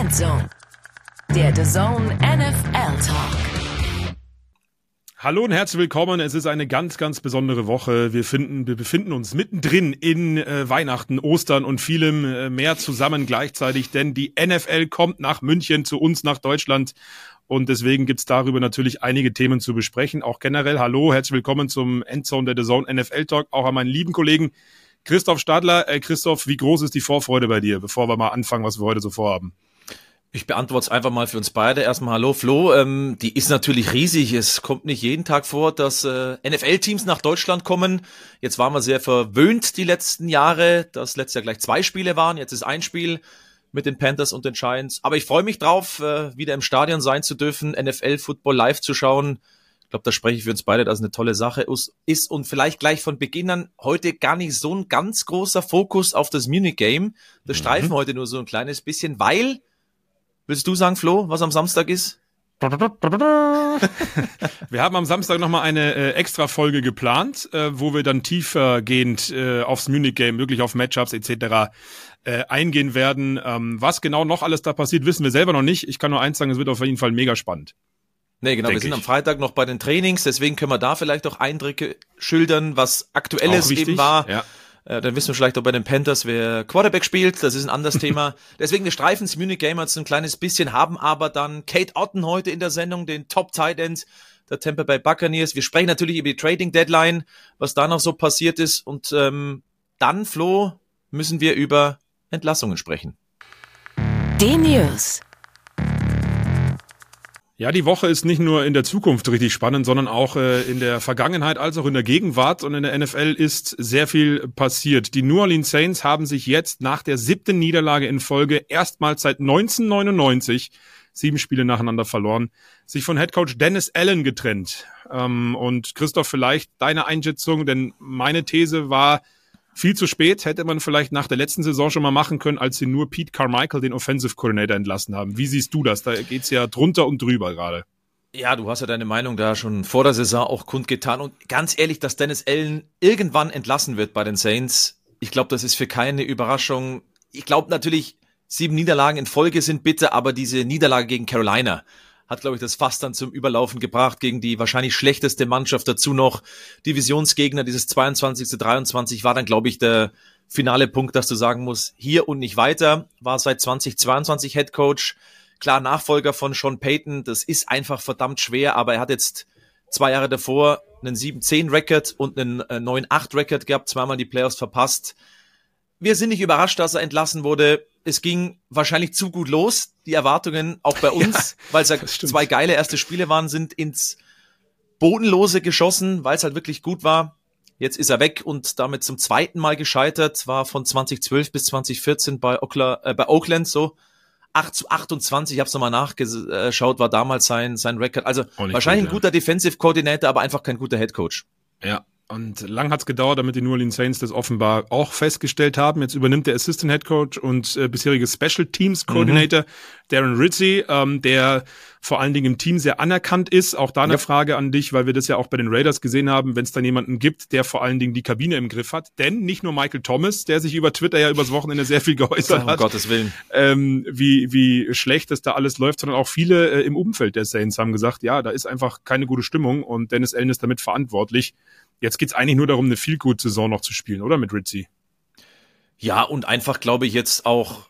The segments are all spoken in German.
Endzone, der DAZN NFL Talk. Hallo und herzlich willkommen. Es ist eine ganz, ganz besondere Woche. Wir befinden uns mittendrin in Weihnachten, Ostern und vielem mehr zusammen gleichzeitig, denn die NFL kommt nach München, zu uns nach Deutschland. Und deswegen gibt's darüber natürlich einige Themen zu besprechen. Auch generell, hallo, herzlich willkommen zum Endzone der DAZN NFL Talk. Auch an meinen lieben Kollegen Christoph Stadler. Christoph, wie groß ist die Vorfreude bei dir, bevor wir mal anfangen, was wir heute so vorhaben? Ich beantworte es einfach mal für uns beide. Erstmal hallo Flo, die ist natürlich riesig. Es kommt nicht jeden Tag vor, dass NFL-Teams nach Deutschland kommen. Jetzt waren wir sehr verwöhnt die letzten Jahre, dass letztes Jahr gleich 2 Spiele waren. Jetzt ist ein Spiel mit den Panthers und den Giants. Aber ich freue mich drauf, wieder im Stadion sein zu dürfen, NFL-Football live zu schauen. Ich glaube, da spreche ich für uns beide, dass es eine tolle Sache ist. Und vielleicht gleich von Beginn an heute gar nicht so ein ganz großer Fokus auf das Munich-Game. Das streifen heute nur so ein kleines bisschen, weil... Willst du sagen, Flo, was am Samstag ist? Wir haben am Samstag nochmal eine extra Folge geplant, wo wir dann tiefergehend aufs Munich-Game, wirklich auf Matchups etc. Eingehen werden. Was genau noch alles da passiert, wissen wir selber noch nicht. Ich kann nur eins sagen, es wird auf jeden Fall mega spannend. Nee, genau, wir sind am Freitag noch bei den Trainings, deswegen können wir da vielleicht auch Eindrücke schildern, was Aktuelles eben war. Ja. Dann wissen wir vielleicht auch bei den Panthers, wer Quarterback spielt. Das ist ein anderes Thema. Deswegen, wir streifen das Munich-Game jetzt ein kleines bisschen, haben aber dann Kate Otten heute in der Sendung, den Top-Tight-End der Tampa Bay Buccaneers. Wir sprechen natürlich über die Trading-Deadline, was da noch so passiert ist. Und dann, Flo, müssen wir über Entlassungen sprechen. Die News. Ja, die Woche ist nicht nur in der Zukunft richtig spannend, sondern auch in der Vergangenheit als auch in der Gegenwart. Und in der NFL ist sehr viel passiert. Die New Orleans Saints haben sich jetzt nach der 7. Niederlage in Folge erstmals seit 1999, 7 Spiele nacheinander verloren, sich von Headcoach Dennis Allen getrennt. Und Christoph, vielleicht deine Einschätzung, denn meine These war, viel zu spät, hätte man vielleicht nach der letzten Saison schon mal machen können, als sie nur Pete Carmichael, den Offensive Coordinator, entlassen haben. Wie siehst du das? Da geht's ja drunter und drüber gerade. Ja, du hast ja deine Meinung da schon vor der Saison auch kundgetan. Und ganz ehrlich, dass Dennis Allen irgendwann entlassen wird bei den Saints, ich glaube, das ist für keine Überraschung. Ich glaube natürlich, 7 Niederlagen in Folge sind bitter, aber diese Niederlage gegen Carolina hat, glaube ich, das Fass dann zum Überlaufen gebracht gegen die wahrscheinlich schlechteste Mannschaft. Dazu noch Divisionsgegner, dieses 22:23 war dann, glaube ich, der finale Punkt, dass du sagen musst, hier und nicht weiter. War seit 2022 Headcoach, klar Nachfolger von Sean Payton. Das ist einfach verdammt schwer, aber er hat jetzt 2 Jahre davor einen 7-10-Record und einen 9-8-Record gehabt, zweimal die Playoffs verpasst. Wir sind nicht überrascht, dass er entlassen wurde. Es ging wahrscheinlich zu gut los, die Erwartungen auch bei uns, ja, weil es ja 2 geile erste Spiele waren, sind ins Bodenlose geschossen, weil es halt wirklich gut war. Jetzt ist er weg und damit zum 2. Mal gescheitert, war von 2012 bis 2014 bei Oakland so 8-28, ich habe es nochmal nachgeschaut, war damals sein Record. Also wahrscheinlich ein guter Defensive Coordinator, aber einfach kein guter Head Coach. Ja. Und lang hat's gedauert, damit die New Orleans Saints das offenbar auch festgestellt haben. Jetzt übernimmt der Assistant Head Coach und bisherige Special Teams Coordinator Darren Rizzi, der vor allen Dingen im Team sehr anerkannt ist. Auch da eine Frage an dich, weil wir das ja auch bei den Raiders gesehen haben, wenn es dann jemanden gibt, der vor allen Dingen die Kabine im Griff hat. Denn nicht nur Michael Thomas, der sich über Twitter ja übers Wochenende sehr viel geäußert hat. Um Gottes Willen. Wie schlecht das da alles läuft, sondern auch viele im Umfeld der Saints haben gesagt, ja, da ist einfach keine gute Stimmung und Dennis Allen ist damit verantwortlich. Jetzt geht's eigentlich nur darum, eine Feel-Good-Saison noch zu spielen, oder mit Rizzi? Ja, und einfach, glaube ich, jetzt auch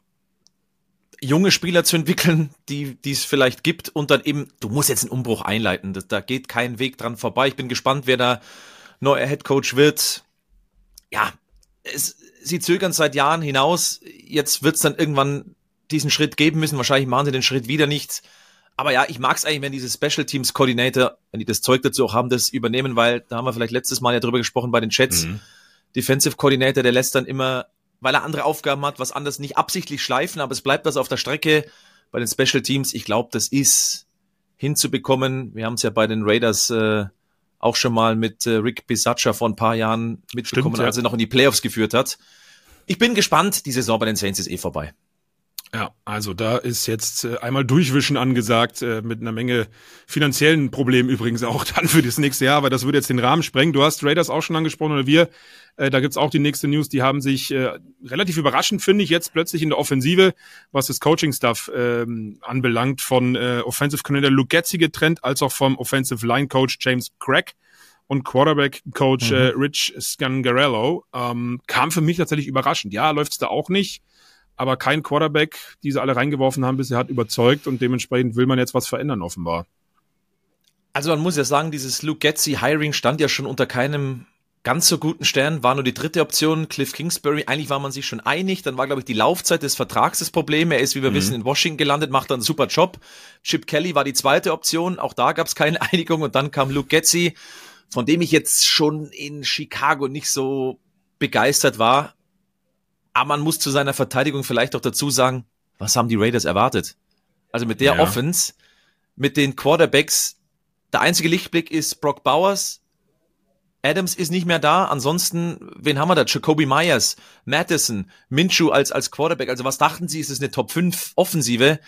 junge Spieler zu entwickeln, die es vielleicht gibt und dann eben, du musst jetzt einen Umbruch einleiten. Da geht kein Weg dran vorbei. Ich bin gespannt, wer da neuer Headcoach wird. Ja, sie zögern seit Jahren hinaus. Jetzt wird's dann irgendwann diesen Schritt geben müssen. Wahrscheinlich machen sie den Schritt wieder nicht. Aber ja, ich mag's eigentlich, wenn diese Special Teams Coordinator, wenn die das Zeug dazu auch haben, das übernehmen, weil da haben wir vielleicht letztes Mal ja drüber gesprochen bei den Jets. Defensive Coordinator, der lässt dann immer, weil er andere Aufgaben hat, was anderes nicht absichtlich schleifen, aber es bleibt das auf der Strecke bei den Special Teams. Ich glaube, das ist hinzubekommen. Wir haben es ja bei den Raiders auch schon mal mit Rick Bisaccia vor ein paar Jahren mitbekommen, als er noch in die Playoffs geführt hat. Ich bin gespannt, die Saison bei den Saints ist vorbei. Ja, also da ist jetzt einmal Durchwischen angesagt, mit einer Menge finanziellen Problemen übrigens auch dann für das nächste Jahr, weil das würde jetzt den Rahmen sprengen. Du hast Raiders auch schon angesprochen, oder wir, da gibt's auch die nächste News, die haben sich relativ überraschend, finde ich, jetzt plötzlich in der Offensive, was das Coaching-Stuff anbelangt, von Offensive Coordinator Luke Getsy getrennt, als auch vom Offensive Line Coach James Craig und Quarterback Coach Rich Scangarello. Kam für mich tatsächlich überraschend. Ja, läuft's da auch nicht. Aber kein Quarterback, die sie alle reingeworfen haben, bisher hat überzeugt und dementsprechend will man jetzt was verändern offenbar. Also man muss ja sagen, dieses Luke Getsy-Hiring stand ja schon unter keinem ganz so guten Stern, war nur die dritte Option, Cliff Kingsbury, eigentlich war man sich schon einig, dann war, glaube ich, die Laufzeit des Vertrags das Problem, er ist, wie wir wissen, in Washington gelandet, macht dann einen super Job. Chip Kelly war die zweite Option, auch da gab es keine Einigung und dann kam Luke Getsy, von dem ich jetzt schon in Chicago nicht so begeistert war. Aber man muss zu seiner Verteidigung vielleicht auch dazu sagen, was haben die Raiders erwartet? Also mit der Offense, mit den Quarterbacks, der einzige Lichtblick ist Brock Bowers, Adams ist nicht mehr da, ansonsten, wen haben wir da? Jacoby Myers, Mattison, Minshew als Quarterback, also was dachten Sie, ist es eine Top 5 Offensive?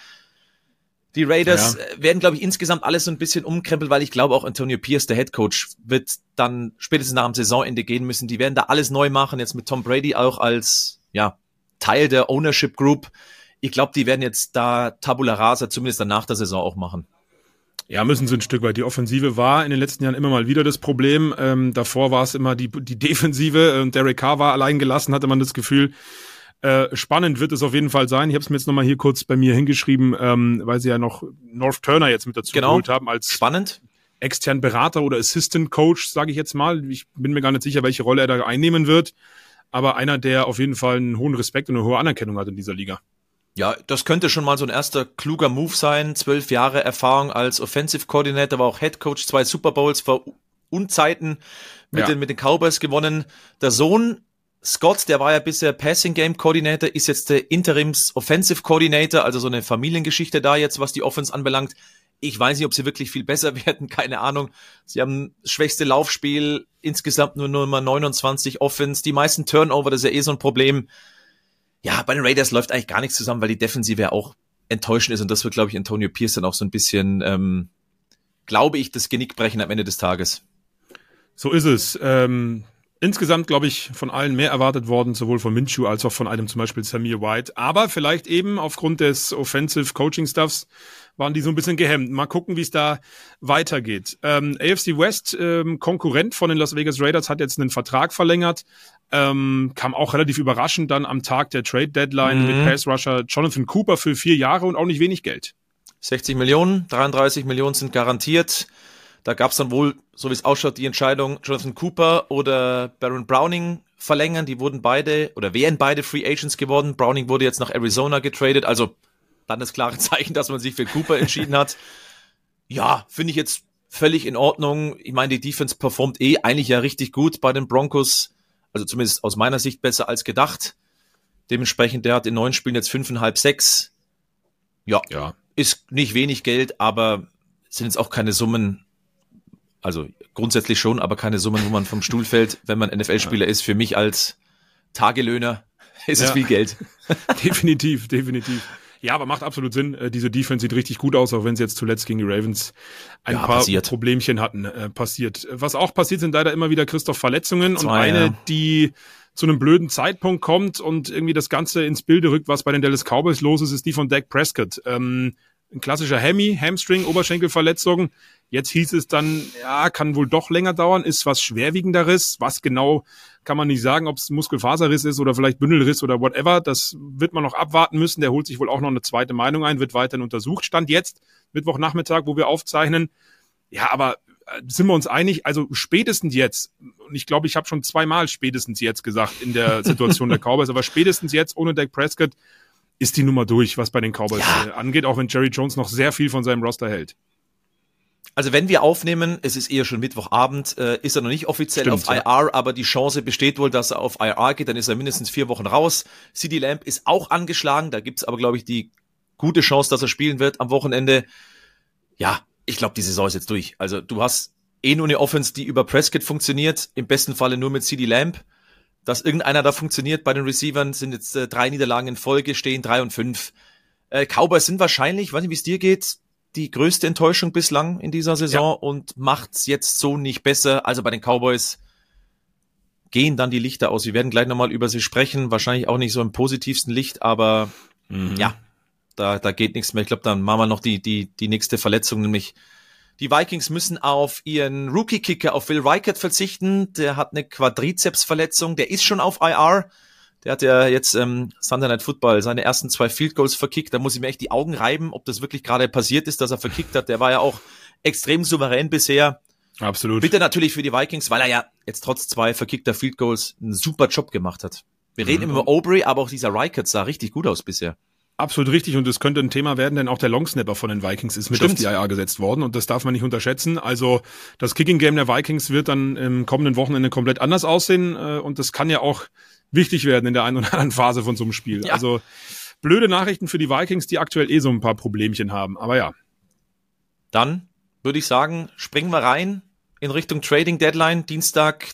Die Raiders werden, glaube ich, insgesamt alles so ein bisschen umkrempeln, weil ich glaube auch Antonio Pierce, der Headcoach, wird dann spätestens nach dem Saisonende gehen müssen. Die werden da alles neu machen, jetzt mit Tom Brady auch als Teil der Ownership Group. Ich glaube, die werden jetzt da Tabula Rasa zumindest dann nach der Saison auch machen. Ja, müssen sie ein Stück weit. Die Offensive war in den letzten Jahren immer mal wieder das Problem. Davor war es immer die Defensive. Derek Carr war allein gelassen, hatte man das Gefühl. Spannend wird es auf jeden Fall sein. Ich habe es mir jetzt nochmal hier kurz bei mir hingeschrieben, weil sie ja noch North Turner jetzt mit dazu geholt haben als spannend externen Berater oder Assistant Coach, sage ich jetzt mal. Ich bin mir gar nicht sicher, welche Rolle er da einnehmen wird. Aber einer, der auf jeden Fall einen hohen Respekt und eine hohe Anerkennung hat in dieser Liga. Ja, das könnte schon mal so ein erster kluger Move sein. 12 Jahre Erfahrung als Offensive Coordinator, war auch Head Coach, 2 Super Bowls vor Unzeiten mit den Cowboys gewonnen. Der Sohn Scott, der war ja bisher Passing Game Coordinator, ist jetzt der Interims Offensive Coordinator, also so eine Familiengeschichte da jetzt, was die Offense anbelangt. Ich weiß nicht, ob sie wirklich viel besser werden, keine Ahnung. Sie haben das schwächste Laufspiel, insgesamt nur Nummer 29 Offense, die meisten Turnover, das ist ja so ein Problem. Ja, bei den Raiders läuft eigentlich gar nichts zusammen, weil die Defensive ja auch enttäuschend ist und das wird, glaube ich, Antonio Pierce dann auch so ein bisschen, glaube ich, das Genick brechen am Ende des Tages. So ist es. Insgesamt, glaube ich, von allen mehr erwartet worden, sowohl von Minshew als auch von einem zum Beispiel Samir White. Aber vielleicht eben aufgrund des Offensive Coaching Stuffs waren die so ein bisschen gehemmt. Mal gucken, wie es da weitergeht. AFC West, Konkurrent von den Las Vegas Raiders, hat jetzt einen Vertrag verlängert. Kam auch relativ überraschend dann am Tag der Trade Deadline mit Pass Rusher Jonathan Cooper für 4 Jahre und auch nicht wenig Geld. 60 Millionen, 33 Millionen sind garantiert. Da gab es dann wohl, so wie es ausschaut, die Entscheidung, Jonathan Cooper oder Baron Browning verlängern. Die wurden beide oder wären beide Free Agents geworden. Browning wurde jetzt nach Arizona getradet. Also dann das klare Zeichen, dass man sich für Cooper entschieden hat. Ja, finde ich jetzt völlig in Ordnung. Ich meine, die Defense performt eigentlich ja richtig gut bei den Broncos. Also zumindest aus meiner Sicht besser als gedacht. Dementsprechend, der hat in 9 Spielen jetzt 5,5, 6. Ja, ist nicht wenig Geld, aber sind jetzt auch keine Summen. Also grundsätzlich schon, aber keine Summen, wo man vom Stuhl fällt, wenn man NFL-Spieler ist. Für mich als Tagelöhner ist es viel Geld. Definitiv. Ja, aber macht absolut Sinn. Diese Defense sieht richtig gut aus, auch wenn sie jetzt zuletzt gegen die Ravens ein paar Problemchen hatten. Passiert. Was auch passiert, sind leider immer wieder Christoph Verletzungen. Und eine, die zu einem blöden Zeitpunkt kommt und irgendwie das Ganze ins Bilde rückt, was bei den Dallas Cowboys los ist die von Dak Prescott. Ein klassischer Hamstring, Oberschenkelverletzung. Jetzt hieß es dann, kann wohl doch länger dauern, ist was Schwerwiegenderes. Was genau, kann man nicht sagen, ob es Muskelfaserriss ist oder vielleicht Bündelriss oder whatever. Das wird man noch abwarten müssen. Der holt sich wohl auch noch eine zweite Meinung ein, wird weiterhin untersucht. Stand jetzt, Mittwochnachmittag, wo wir aufzeichnen. Ja, aber sind wir uns einig? Also spätestens jetzt, und ich glaube, ich habe schon 2-mal spätestens jetzt gesagt in der Situation der Cowboys, aber spätestens jetzt ohne Dak Prescott ist die Nummer durch, was bei den Cowboys angeht, auch wenn Jerry Jones noch sehr viel von seinem Roster hält. Also wenn wir aufnehmen, es ist eher schon Mittwochabend, ist er noch nicht offiziell auf IR, aber die Chance besteht wohl, dass er auf IR geht, dann ist er mindestens 4 Wochen raus. CeeDee Lamb ist auch angeschlagen, da gibt's aber, glaube ich, die gute Chance, dass er spielen wird am Wochenende. Ja, ich glaube, die Saison ist jetzt durch. Also du hast nur eine Offense, die über Prescott funktioniert, im besten Falle nur mit CeeDee Lamb. Dass irgendeiner da funktioniert bei den Receivern, sind jetzt 3 Niederlagen in Folge, stehen 3-5. Cowboys sind wahrscheinlich, weiß nicht, wie es dir geht, die größte Enttäuschung bislang in dieser Saison und macht's jetzt so nicht besser. Also bei den Cowboys gehen dann die Lichter aus. Wir werden gleich nochmal über sie sprechen. Wahrscheinlich auch nicht so im positivsten Licht, aber ja, da geht nichts mehr. Ich glaube, dann machen wir noch die nächste Verletzung, nämlich die Vikings müssen auf ihren Rookie-Kicker, auf Will Reichert verzichten. Der hat eine Quadrizepsverletzung. Der ist schon auf IR. Der hat ja jetzt Sunday Night Football seine ersten 2 Field Goals verkickt. Da muss ich mir echt die Augen reiben, ob das wirklich gerade passiert ist, dass er verkickt hat. Der war ja auch extrem souverän bisher. Absolut. Bitte natürlich für die Vikings, weil er ja jetzt trotz 2 verkickter Field Goals einen super Job gemacht hat. Wir reden immer über Aubrey, aber auch dieser Reichert sah richtig gut aus bisher. Absolut richtig, und es könnte ein Thema werden, denn auch der Longsnapper von den Vikings ist mit auf die IR gesetzt worden, und das darf man nicht unterschätzen. Also das Kicking-Game der Vikings wird dann im kommenden Wochenende komplett anders aussehen, und das kann ja auch wichtig werden in der einen oder anderen Phase von so einem Spiel. Ja. Also blöde Nachrichten für die Vikings, die aktuell so ein paar Problemchen haben, aber ja. Dann würde ich sagen, springen wir rein in Richtung Trading Deadline. Dienstag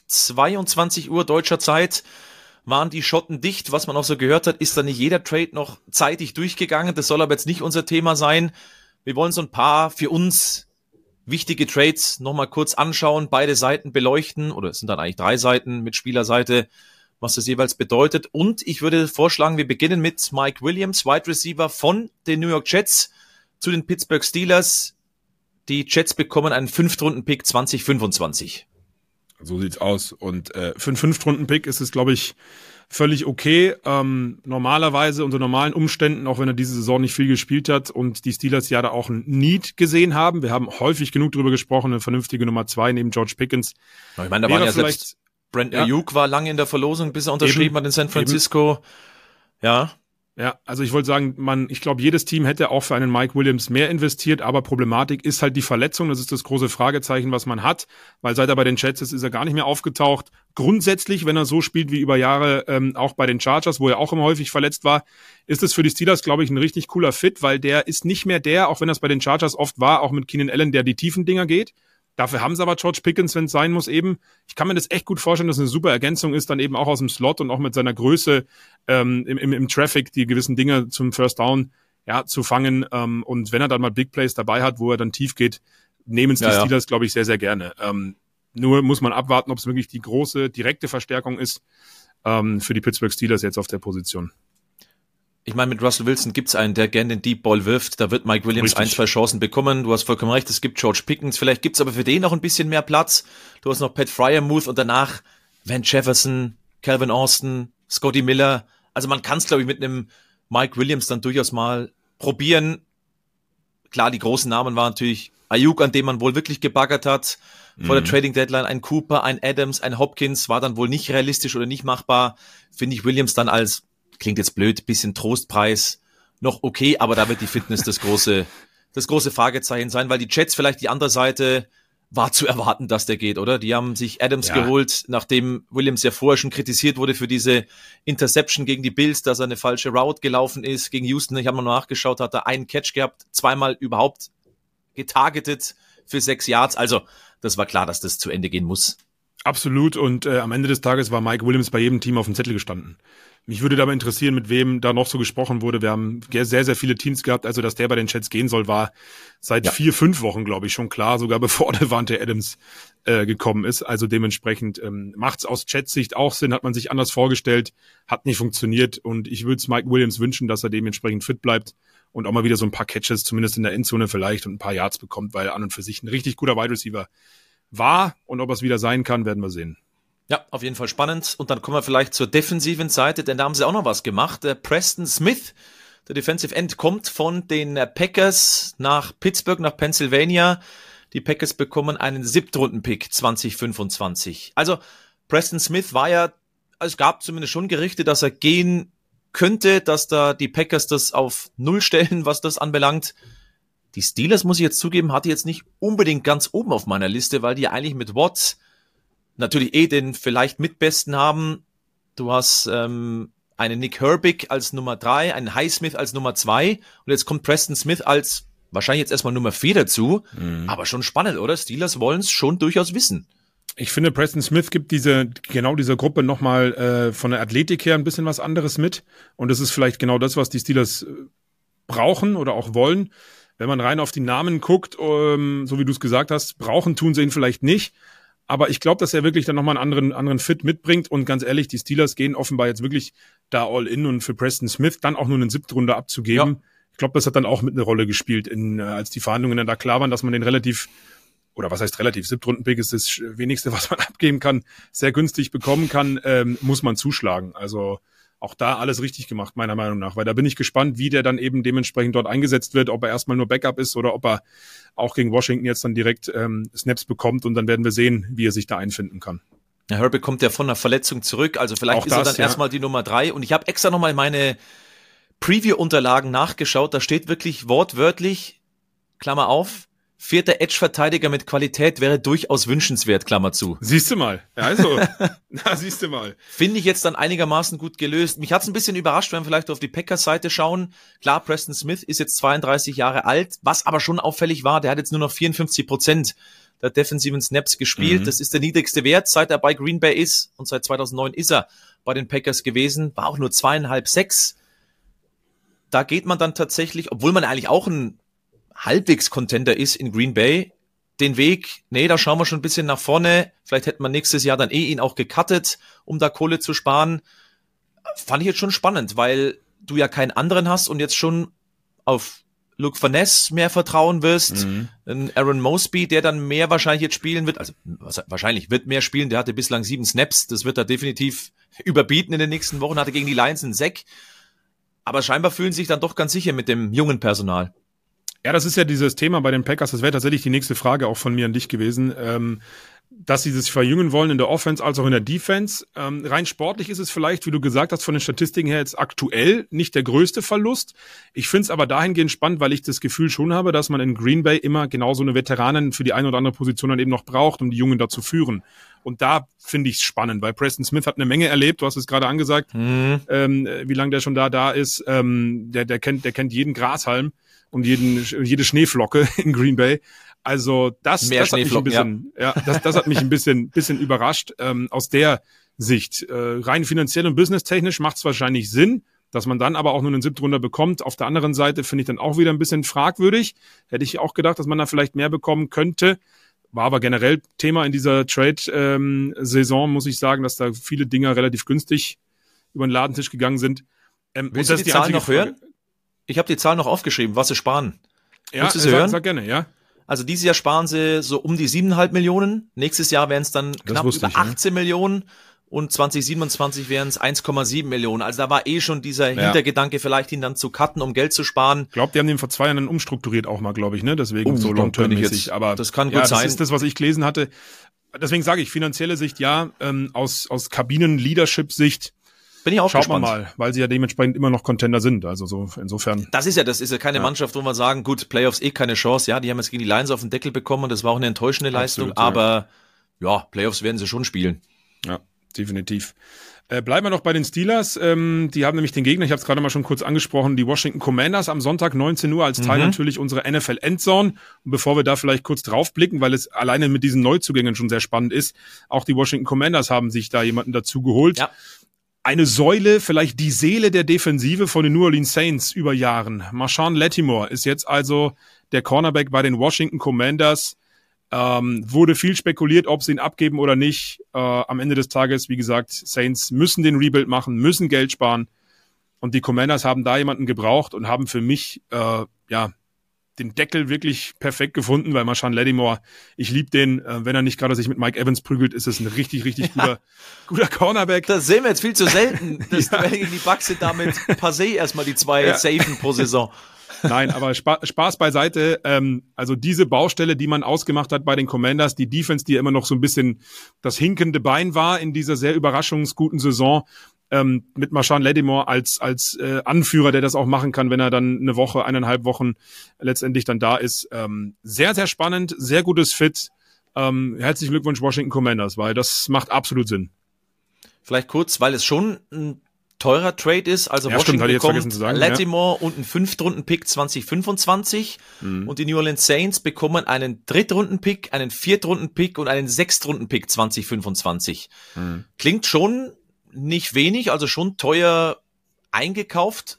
22 Uhr deutscher Zeit waren die Schotten dicht. Was man auch so gehört hat, ist da nicht jeder Trade noch zeitig durchgegangen. Das soll aber jetzt nicht unser Thema sein. Wir wollen so ein paar für uns wichtige Trades nochmal kurz anschauen, beide Seiten beleuchten, oder es sind dann eigentlich 3 Seiten mit Spielerseite, was das jeweils bedeutet. Und ich würde vorschlagen, wir beginnen mit Mike Williams, Wide Receiver von den New York Jets zu den Pittsburgh Steelers. Die Jets bekommen einen 5-Runden-Pick 2025. So sieht's aus. Und für einen 5-Runden-Pick ist es, glaube ich, völlig okay. Normalerweise unter normalen Umständen, auch wenn er diese Saison nicht viel gespielt hat und die Steelers ja da auch ein Need gesehen haben. Wir haben häufig genug drüber gesprochen, eine vernünftige Nummer 2 neben George Pickens. Ich meine, da waren ja selbst Brandon Ayuk war lange in der Verlosung, bis er unterschrieben hat in San Francisco. Ja. Ja, also ich wollte sagen, ich glaube, jedes Team hätte auch für einen Mike Williams mehr investiert, aber Problematik ist halt die Verletzung. Das ist das große Fragezeichen, was man hat, weil seit er bei den Jets ist er gar nicht mehr aufgetaucht. Grundsätzlich, wenn er so spielt wie über Jahre, auch bei den Chargers, wo er auch immer häufig verletzt war, ist es für die Steelers, glaube ich, ein richtig cooler Fit, weil der ist nicht mehr der, auch wenn das bei den Chargers oft war, auch mit Keenan Allen, der die tiefen Dinger geht. Dafür haben sie aber George Pickens, wenn es sein muss, eben. Ich kann mir das echt gut vorstellen, dass es eine super Ergänzung ist, dann eben auch aus dem Slot und auch mit seiner Größe im Traffic die gewissen Dinge zum First Down zu fangen. Und wenn er dann mal Big Plays dabei hat, wo er dann tief geht, nehmen es die Steelers, glaube ich, sehr, sehr gerne. Nur muss man abwarten, ob es wirklich die große, direkte Verstärkung ist für die Pittsburgh Steelers jetzt auf der Position. Ich meine, mit Russell Wilson gibt's einen, der gerne den Deep Ball wirft. Da wird Mike Williams Richtig. 1-2 Chancen bekommen. Du hast vollkommen recht, es gibt George Pickens. Vielleicht gibt's aber für den noch ein bisschen mehr Platz. Du hast noch Pat Freiermuth und danach Van Jefferson, Calvin Austin, Scotty Miller. Also man kann es, glaube ich, mit einem Mike Williams dann durchaus mal probieren. Klar, die großen Namen waren natürlich Ayuk, an dem man wohl wirklich gebaggert hat. Vor der Trading Deadline ein Cooper, ein Adams, ein Hopkins war dann wohl nicht realistisch oder nicht machbar. Finde ich Williams dann als, klingt jetzt blöd, bisschen Trostpreis noch okay, aber da wird die Fitness das große Fragezeichen sein, weil die Jets vielleicht die andere Seite war zu erwarten, dass der geht, oder? Die haben sich Adams geholt, nachdem Williams ja vorher schon kritisiert wurde für diese Interception gegen die Bills, dass er eine falsche Route gelaufen ist. Gegen Houston, ich habe mal nachgeschaut, hat er einen Catch gehabt, 2-mal überhaupt getargetet für 6 Yards. Also das war klar, dass das zu Ende gehen muss. Absolut, und am Ende des Tages war Mike Williams bei jedem Team auf dem Zettel gestanden. Mich würde dabei interessieren, mit wem da noch so gesprochen wurde. Wir haben sehr, sehr viele Teams gehabt, also dass der bei den Jets gehen soll, war seit 4-5 Wochen, glaube ich, schon klar, sogar bevor Davante Adams gekommen ist. Also dementsprechend macht's aus Jets Sicht auch Sinn, hat man sich anders vorgestellt, hat nicht funktioniert, und ich würde es Mike Williams wünschen, dass er dementsprechend fit bleibt und auch mal wieder so ein paar Catches, zumindest in der Endzone vielleicht, und ein paar Yards bekommt, weil er an und für sich ein richtig guter Wide Receiver war, und ob er es wieder sein kann, werden wir sehen. Ja, auf jeden Fall spannend. Und dann kommen wir vielleicht zur defensiven Seite, denn da haben sie auch noch was gemacht. Der Preston Smith, der Defensive End, kommt von den Packers nach Pittsburgh, nach Pennsylvania. Die Packers bekommen einen 7-Runden-Pick 2025. Also Preston Smith war ja, es gab zumindest schon Gerüchte, dass er gehen könnte, dass da die Packers das auf Null stellen, was das anbelangt. Die Steelers, muss ich jetzt zugeben, hatte jetzt nicht unbedingt ganz oben auf meiner Liste, weil die ja eigentlich mit Watts natürlich den vielleicht mitbesten haben. Du hast einen Nick Herbig als Nummer 3, einen Highsmith als Nummer 2 und jetzt kommt Preston Smith als wahrscheinlich jetzt erstmal Nummer 4 dazu. Aber schon spannend, oder? Steelers wollen es schon durchaus wissen. Ich finde, Preston Smith gibt dieser Gruppe nochmal von der Athletik her ein bisschen was anderes mit. Und das ist vielleicht genau das, was die Steelers brauchen oder auch wollen. Wenn man rein auf die Namen guckt, so wie du es gesagt hast, brauchen tun sie ihn vielleicht nicht. Aber ich glaube, dass er wirklich dann nochmal einen anderen Fit mitbringt. Und ganz ehrlich, die Steelers gehen offenbar jetzt wirklich da all in. Und für Preston Smith dann auch nur einen 7. Runde abzugeben, ja. Ich glaube, das hat dann auch mit eine Rolle gespielt, als die Verhandlungen dann da klar waren, dass man den relativ, 7. Runden-Pick ist das wenigste, was man abgeben kann, sehr günstig bekommen kann, muss man zuschlagen. Also auch da alles richtig gemacht, meiner Meinung nach. Weil da bin ich gespannt, wie der dann eben dementsprechend dort eingesetzt wird, ob er erstmal nur Backup ist oder ob er auch gegen Washington jetzt dann direkt Snaps bekommt. Und dann werden wir sehen, wie er sich da einfinden kann. Ja, Herbert kommt ja von einer Verletzung zurück, also vielleicht ist er dann erstmal die Nummer 3. Und ich habe extra nochmal meine Preview-Unterlagen nachgeschaut, da steht wirklich wortwörtlich, Klammer auf, 4. Edge-Verteidiger mit Qualität wäre durchaus wünschenswert, Klammer zu. Siehst du mal, also, siehst du mal. Finde ich jetzt dann einigermaßen gut gelöst. Mich hat's ein bisschen überrascht, wenn wir vielleicht auf die Packers-Seite schauen. Klar, Preston Smith ist jetzt 32 Jahre alt, was aber schon auffällig war, der hat jetzt nur noch 54% der defensiven Snaps gespielt. Das ist der niedrigste Wert, seit er bei Green Bay ist, und seit 2009 ist er bei den Packers gewesen, war auch nur 2,5-6. Da geht man dann tatsächlich, obwohl man eigentlich auch ein halbwegs Contender ist in Green Bay, den Weg, da schauen wir schon ein bisschen nach vorne. Vielleicht hätte man nächstes Jahr dann ihn auch gecuttet, um da Kohle zu sparen. Fand ich jetzt schon spannend, weil du ja keinen anderen hast und jetzt schon auf Luke Van Ness mehr vertrauen wirst. Aaron Mosby, der dann mehr wahrscheinlich jetzt spielen wird, also wahrscheinlich wird mehr spielen, der hatte bislang 7 Snaps, das wird er definitiv überbieten in den nächsten Wochen, hatte gegen die Lions einen Sack. Aber scheinbar fühlen sich dann doch ganz sicher mit dem jungen Personal. Ja, das ist ja dieses Thema bei den Packers. Das wäre tatsächlich die nächste Frage auch von mir an dich gewesen. Dass sie sich verjüngen wollen in der Offense als auch in der Defense. Rein sportlich ist es vielleicht, wie du gesagt hast, von den Statistiken her jetzt aktuell nicht der größte Verlust. Ich finde es aber dahingehend spannend, weil ich das Gefühl schon habe, dass man in Green Bay immer genauso eine Veteranen für die eine oder andere Position dann eben noch braucht, um die Jungen da zu führen. Und da finde ich es spannend, weil Preston Smith hat eine Menge erlebt. Du hast es gerade angesagt, wie lange der schon da ist. Der kennt jeden Grashalm und jede Schneeflocke in Green Bay. Also das hat mich ein bisschen, das hat mich ein bisschen überrascht aus der Sicht. Rein finanziell und businesstechnisch macht es wahrscheinlich Sinn, dass man dann aber auch nur einen 7. Runder bekommt. Auf der anderen Seite finde ich dann auch wieder ein bisschen fragwürdig. Hätte ich auch gedacht, dass man da vielleicht mehr bekommen könnte. War aber generell Thema in dieser Trade-Saison, muss ich sagen, dass da viele Dinger relativ günstig über den Ladentisch gegangen sind. Willst du die Zahlen noch hören? Ich habe die Zahlen noch aufgeschrieben, was sie sparen. Ja, willst du sie hören? Sag gerne, ja. Also dieses Jahr sparen sie so um die 7,5 Millionen. Nächstes Jahr wären es dann knapp über 18 Millionen. Und 2027 wären es 1,7 Millionen. Also da war schon dieser Hintergedanke, vielleicht ihn dann zu cutten, um Geld zu sparen. Ich glaube, die haben den vor 2 Jahren umstrukturiert auch mal, glaube ich, ne? Deswegen so long-term-mäßig. Aber das kann gut sein. Das ist das, was ich gelesen hatte. Deswegen sage ich, finanzielle Sicht ja, aus Kabinen-Leadership-Sicht bin ich auch schaut gespannt. Man mal, weil sie ja dementsprechend immer noch Contender sind. Also so insofern. Das ist ja keine Mannschaft, wo wir sagen, gut, Playoffs keine Chance. Ja, die haben jetzt gegen die Lions auf den Deckel bekommen und das war auch eine enttäuschende Leistung. Aber Playoffs werden sie schon spielen. Ja, definitiv. Bleiben wir noch bei den Steelers. Die haben nämlich den Gegner, ich habe es gerade mal schon kurz angesprochen, die Washington Commanders am Sonntag 19 Uhr als Teil natürlich unserer NFL Endzone. Und bevor wir da vielleicht kurz drauf blicken, weil es alleine mit diesen Neuzugängen schon sehr spannend ist, auch die Washington Commanders haben sich da jemanden dazu geholt. Ja. Eine Säule, vielleicht die Seele der Defensive von den New Orleans Saints über Jahren. Marshawn Lattimore ist jetzt also der Cornerback bei den Washington Commanders. Wurde viel spekuliert, ob sie ihn abgeben oder nicht. Am Ende des Tages, wie gesagt, Saints müssen den Rebuild machen, müssen Geld sparen. Und die Commanders haben da jemanden gebraucht und haben für mich den Deckel wirklich perfekt gefunden, weil Marshawn Lattimore, ich liebe den, wenn er nicht gerade sich mit Mike Evans prügelt, ist es ein richtig guter Cornerback. Das sehen wir jetzt viel zu selten, dass gegen die Bucks sind damit passé erstmal die 2 safen pro Saison. Nein, aber Spaß beiseite. Also diese Baustelle, die man ausgemacht hat bei den Commanders, die Defense, die ja immer noch so ein bisschen das hinkende Bein war in dieser sehr überraschungsguten Saison, mit Marshawn Lattimore als Anführer, der das auch machen kann, wenn er dann eine Woche, 1,5 Wochen letztendlich dann da ist. Sehr, sehr spannend, sehr gutes Fit. Herzlichen Glückwunsch Washington Commanders, weil das macht absolut Sinn. Vielleicht kurz, weil es schon ein teurer Trade ist. Also Washington bekommt Lattimore und einen 5-Runden-Pick 2025 und die New Orleans Saints bekommen einen 3-Runden-Pick, einen 4-Runden-Pick und einen 6-Runden-Pick 2025. Klingt schon nicht wenig, also schon teuer eingekauft.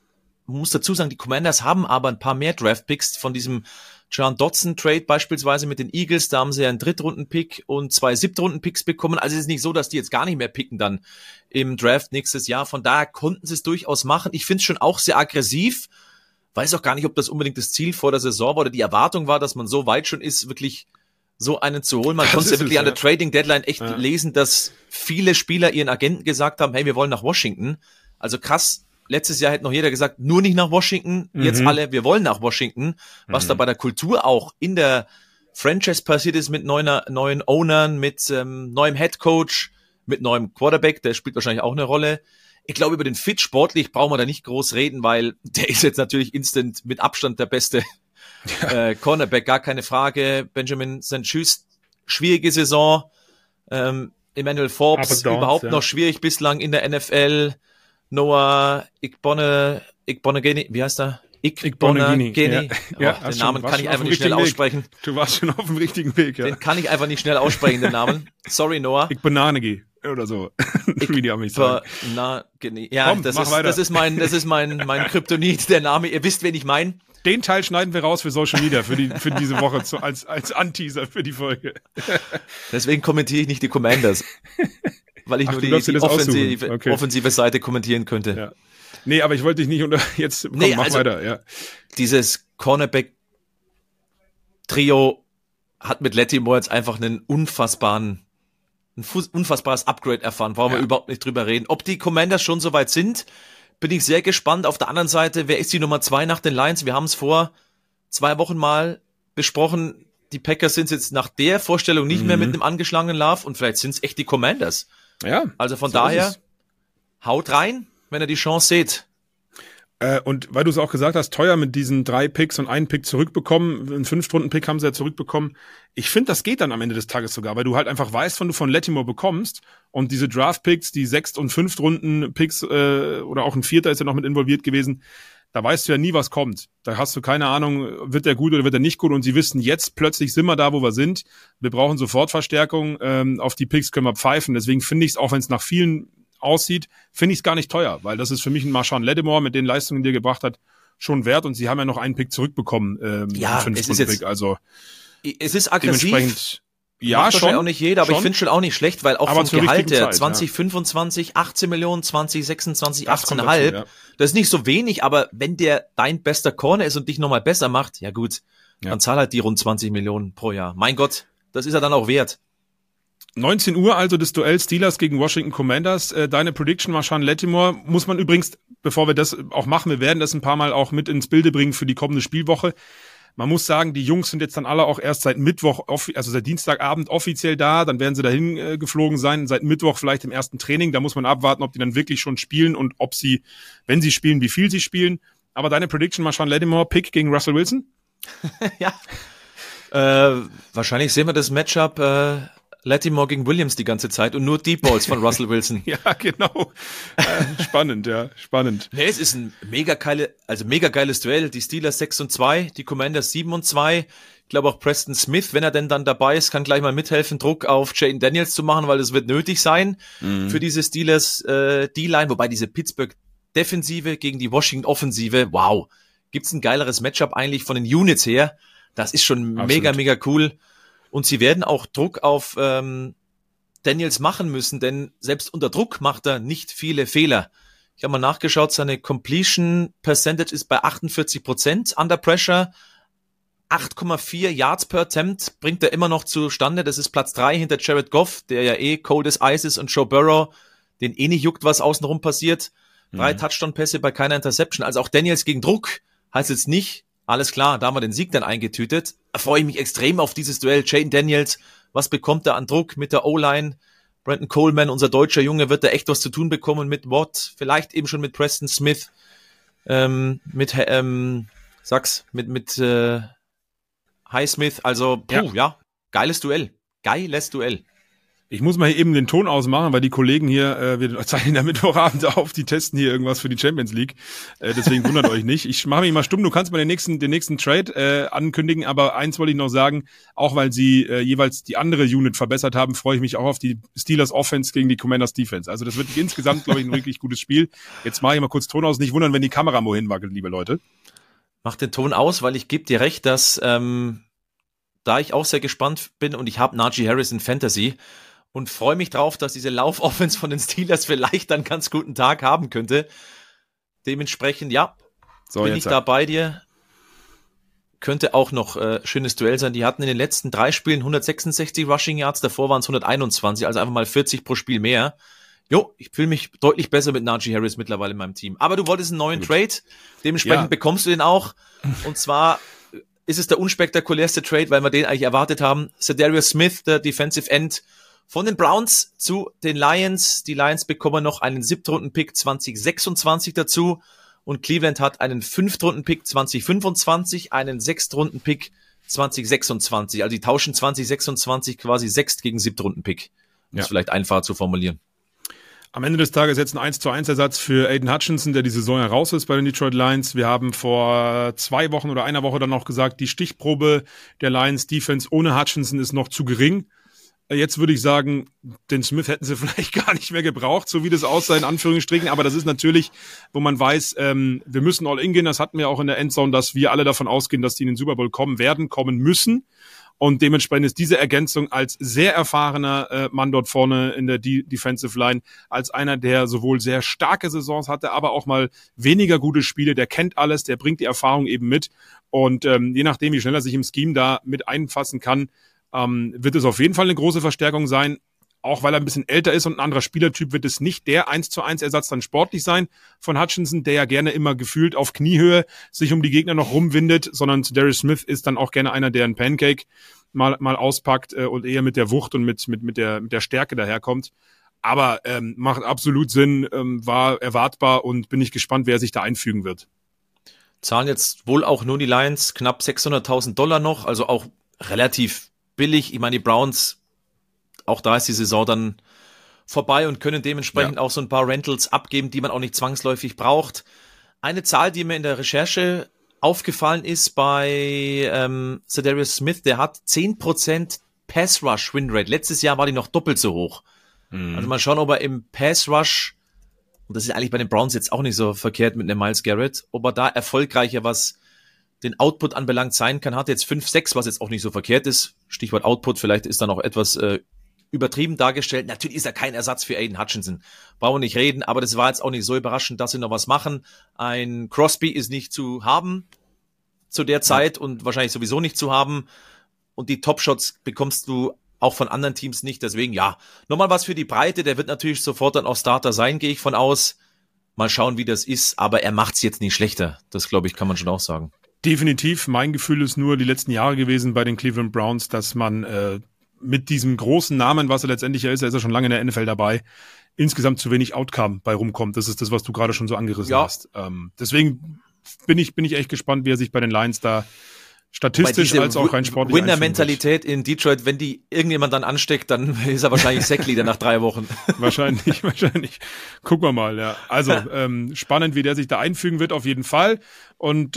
man muss dazu sagen, die Commanders haben aber ein paar mehr Draft-Picks von diesem John Dodson-Trade beispielsweise mit den Eagles. Da haben sie ja einen Drittrunden-Pick und 2 Siebtrunden-Picks bekommen. Also es ist nicht so, dass die jetzt gar nicht mehr picken dann im Draft nächstes Jahr. Von daher konnten sie es durchaus machen. Ich finde es schon auch sehr aggressiv. Weiß auch gar nicht, ob das unbedingt das Ziel vor der Saison war oder die Erwartung war, dass man so weit schon ist, wirklich so einen zu holen. Man konnte ja wirklich an der Trading Deadline echt lesen, dass viele Spieler ihren Agenten gesagt haben, hey, wir wollen nach Washington. Also krass. Letztes Jahr hätte noch jeder gesagt, nur nicht nach Washington. Jetzt alle, wir wollen nach Washington. Was da bei der Kultur auch in der Franchise passiert ist mit neuen Ownern, mit neuem Headcoach, mit neuem Quarterback, der spielt wahrscheinlich auch eine Rolle. Ich glaube, über den Fit sportlich brauchen wir da nicht groß reden, weil der ist jetzt natürlich instant mit Abstand der beste Cornerback, gar keine Frage. Benjamin St-Juste, schwierige Saison. Emmanuel Forbes, überhaupt noch schwierig bislang in der NFL. Noah Igbonageni, wie heißt er? Igbonageni. Ja, den Namen kann ich einfach nicht schnell aussprechen. Du warst schon auf dem richtigen Weg, ja. Den kann ich einfach nicht schnell aussprechen, den Namen. Sorry, Noah. Igbonageni oder so. Wie die Amis sagen. Ja, komm, das ist mein Kryptonit, der Name. Ihr wisst, wen ich meine. Den Teil schneiden wir raus für Social Media, für diese Woche, als Anteaser für die Folge. Deswegen kommentiere ich nicht die Commanders. Weil ich nur die offensive Seite kommentieren könnte. Ja. Nee, aber ich wollte dich nicht mach weiter. Ja. Dieses Cornerback-Trio hat mit Lattimore jetzt einfach ein unfassbares Upgrade erfahren. Brauchen wir überhaupt nicht drüber reden. Ob die Commanders schon so weit sind, bin ich sehr gespannt. Auf der anderen Seite, wer ist die Nummer 2 nach den Lions? Wir haben es vor 2 Wochen mal besprochen. Die Packers sind jetzt nach der Vorstellung nicht mehr mit einem angeschlagenen Love und vielleicht sind es echt die Commanders. Ja. Also von daher, haut rein, wenn ihr die Chance seht. Und weil du es auch gesagt hast, teuer mit diesen 3 Picks und einen Pick zurückbekommen, einen 5-Runden-Pick haben sie ja zurückbekommen. Ich finde, das geht dann am Ende des Tages sogar, weil du halt einfach weißt, wann du von Lattimore bekommst und diese Draft-Picks, die 6- und 5-Runden-Picks oder auch ein 4. ist ja noch mit involviert gewesen, da weißt du ja nie, was kommt. Da hast du keine Ahnung, wird der gut oder wird er nicht gut und sie wissen jetzt, plötzlich sind wir da, wo wir sind. Wir brauchen sofort Verstärkung, auf die Picks können wir pfeifen. Deswegen finde ich es, auch wenn es nach vielen aussieht, finde ich es gar nicht teuer, weil das ist für mich ein Marshawn Lattimore mit den Leistungen, die er gebracht hat, schon wert und sie haben ja noch einen Pick zurückbekommen, es ist jetzt, Pick, also es ist aggressiv. Ja, macht schon. Auch nicht jeder, aber ich finde schon auch nicht schlecht, weil auch aber vom Gehalt her, Zeit, 2025, 18 Millionen, 2026, 18,5, dazu, ja. Das ist nicht so wenig, aber wenn der dein bester Corner ist und dich nochmal besser macht, ja gut, dann zahl halt die rund 20 Millionen pro Jahr. Mein Gott, das ist er dann auch wert. 19 Uhr also das Duell Steelers gegen Washington Commanders. Deine Prediction, Marshawn Lattimore, muss man übrigens, bevor wir das auch machen, wir werden das ein paar Mal auch mit ins Bilde bringen für die kommende Spielwoche. Man muss sagen, die Jungs sind jetzt dann alle auch erst seit Mittwoch, also seit Dienstagabend offiziell da, dann werden sie dahin geflogen sein, seit Mittwoch vielleicht im ersten Training, da muss man abwarten, ob die dann wirklich schon spielen und ob sie, wenn sie spielen, wie viel sie spielen. Aber deine Prediction, Marshawn Lattimore, Pick gegen Russell Wilson? Ja, wahrscheinlich sehen wir das Matchup Lattimore gegen Williams die ganze Zeit und nur Deep Balls von Russell Wilson. Ja, genau. Spannend, ja, spannend. Nee, es ist ein mega geiles Duell. Die Steelers 6-2, die Commanders 7-2. Ich glaube auch Preston Smith, wenn er denn dann dabei ist, kann gleich mal mithelfen, Druck auf Jaden Daniels zu machen, weil das wird nötig sein für diese Steelers D-Line. Wobei diese Pittsburgh-Defensive gegen die Washington-Offensive, wow, gibt's ein geileres Matchup eigentlich von den Units her. Das ist schon Absolut. mega cool. Und sie werden auch Druck auf Daniels machen müssen, denn selbst unter Druck macht er nicht viele Fehler. Ich habe mal nachgeschaut, seine Completion Percentage ist bei 48%, under pressure, 8,4 Yards per Attempt bringt er immer noch zustande. Das ist Platz 3 hinter Jared Goff, der ja cold as ice ist, und Joe Burrow, den nicht juckt, was außenrum passiert. 3 Touchdown-Pässe bei keiner Interception. Also auch Daniels gegen Druck heißt jetzt nicht, alles klar, da haben wir den Sieg dann eingetütet. Da freue ich mich extrem auf dieses Duell. Jaden Daniels, was bekommt er an Druck mit der O-Line? Brandon Coleman, unser deutscher Junge, wird da echt was zu tun bekommen mit Watt, vielleicht eben schon mit Preston Smith, mit Highsmith. Also, geiles Duell. Ich muss mal hier eben den Ton ausmachen, weil die Kollegen hier, wir zeichnen am Mittwochabend auf, die testen hier irgendwas für die Champions League. Deswegen wundert euch nicht. Ich mache mich mal stumm, du kannst mal den nächsten Trade ankündigen, aber eins wollte ich noch sagen, auch weil sie jeweils die andere Unit verbessert haben, freue ich mich auch auf die Steelers Offense gegen die Commanders Defense. Also das wird insgesamt, glaube ich, ein wirklich gutes Spiel. Jetzt mache ich mal kurz Ton aus, nicht wundern, wenn die Kamera wohin wackelt, liebe Leute. Mach den Ton aus, weil ich gebe dir recht, dass da ich auch sehr gespannt bin und ich habe Najee Harris in Fantasy und freue mich drauf, dass diese Laufoffense von den Steelers vielleicht einen ganz guten Tag haben könnte. Dementsprechend, ja, bin ich da bei dir. Könnte auch noch schönes Duell sein. Die hatten in den letzten 3 Spielen 166 Rushing Yards, davor waren es 121, also einfach mal 40 pro Spiel mehr. Jo, ich fühle mich deutlich besser mit Najee Harris mittlerweile in meinem Team. Aber du wolltest einen neuen Trade, dementsprechend bekommst du den auch. Und zwar ist es der unspektakulärste Trade, weil wir den eigentlich erwartet haben. Za'Darius Smith, der Defensive End, von den Browns zu den Lions. Die Lions bekommen noch einen 7-Runden-Pick 2026 dazu. Und Cleveland hat einen 5-Runden-Pick 2025, einen 6-Runden-Pick 2026. Also die tauschen 2026 quasi 6 gegen 7-Runden-Pick. Um es vielleicht einfacher zu formulieren. Am Ende des Tages jetzt ein 1-zu-1-Ersatz für Aiden Hutchinson, der die Saison heraus ist bei den Detroit Lions. Wir haben vor 2 Wochen oder einer Woche dann noch gesagt, die Stichprobe der Lions Defense ohne Hutchinson ist noch zu gering. Jetzt würde ich sagen, den Smith hätten sie vielleicht gar nicht mehr gebraucht, so wie das aussah in Anführungsstrichen. Aber das ist natürlich, wo man weiß, wir müssen all in gehen. Das hatten wir auch in der Endzone, dass wir alle davon ausgehen, dass die in den Super Bowl kommen müssen. Und dementsprechend ist diese Ergänzung als sehr erfahrener Mann dort vorne in der Defensive Line, als einer, der sowohl sehr starke Saisons hatte, aber auch mal weniger gute Spiele, der kennt alles, der bringt die Erfahrung eben mit. Und je nachdem, wie schnell er sich im Scheme da mit einfassen kann, wird es auf jeden Fall eine große Verstärkung sein. Auch weil er ein bisschen älter ist und ein anderer Spielertyp, wird es nicht der 1-zu-1-Ersatz dann sportlich sein von Hutchinson, der ja gerne immer gefühlt auf Kniehöhe sich um die Gegner noch rumwindet, sondern Darius Smith ist dann auch gerne einer, der ein Pancake mal auspackt und eher mit der Wucht und mit der Stärke daherkommt. Aber macht absolut Sinn, war erwartbar und bin ich gespannt, wer sich da einfügen wird. Zahlen jetzt wohl auch nur die Lions knapp $600,000 noch, also auch relativ billig. Ich meine, die Browns, auch da ist die Saison dann vorbei und können dementsprechend auch so ein paar Rentals abgeben, die man auch nicht zwangsläufig braucht. Eine Zahl, die mir in der Recherche aufgefallen ist bei Za'Darius Smith, der hat 10% Pass-Rush-Win-Rate. Letztes Jahr war die noch doppelt so hoch. Also mal schauen, ob er im Pass-Rush, und das ist eigentlich bei den Browns jetzt auch nicht so verkehrt mit einem Myles Garrett, ob er da erfolgreicher, was den Output anbelangt, sein kann. Hat jetzt 5-6, was jetzt auch nicht so verkehrt ist. Stichwort Output, vielleicht ist da noch etwas übertrieben dargestellt. Natürlich ist er kein Ersatz für Aiden Hutchinson. Brauchen wir nicht reden, aber das war jetzt auch nicht so überraschend, dass sie noch was machen. Ein Crosby ist nicht zu haben zu der Zeit und wahrscheinlich sowieso nicht zu haben. Und die Top-Shots bekommst du auch von anderen Teams nicht. Deswegen, ja, nochmal was für die Breite. Der wird natürlich sofort dann auch Starter sein, gehe ich von aus. Mal schauen, wie das ist. Aber er macht's jetzt nicht schlechter. Das, glaube ich, kann man schon auch sagen. Definitiv. Mein Gefühl ist nur die letzten Jahre gewesen bei den Cleveland Browns, dass man mit diesem großen Namen, was er letztendlich ist er schon lange in der NFL dabei, insgesamt zu wenig Outcome bei rumkommt. Das ist das, was du gerade schon so angerissen hast. Deswegen bin ich echt gespannt, wie er sich bei den Lions da statistisch als auch rein sportlich Winner-Mentalität in Detroit, wenn die irgendjemand dann ansteckt, dann ist er wahrscheinlich Sackleader nach 3 Wochen. Wahrscheinlich. Gucken wir mal, ja. Also spannend, wie der sich da einfügen wird, auf jeden Fall. Und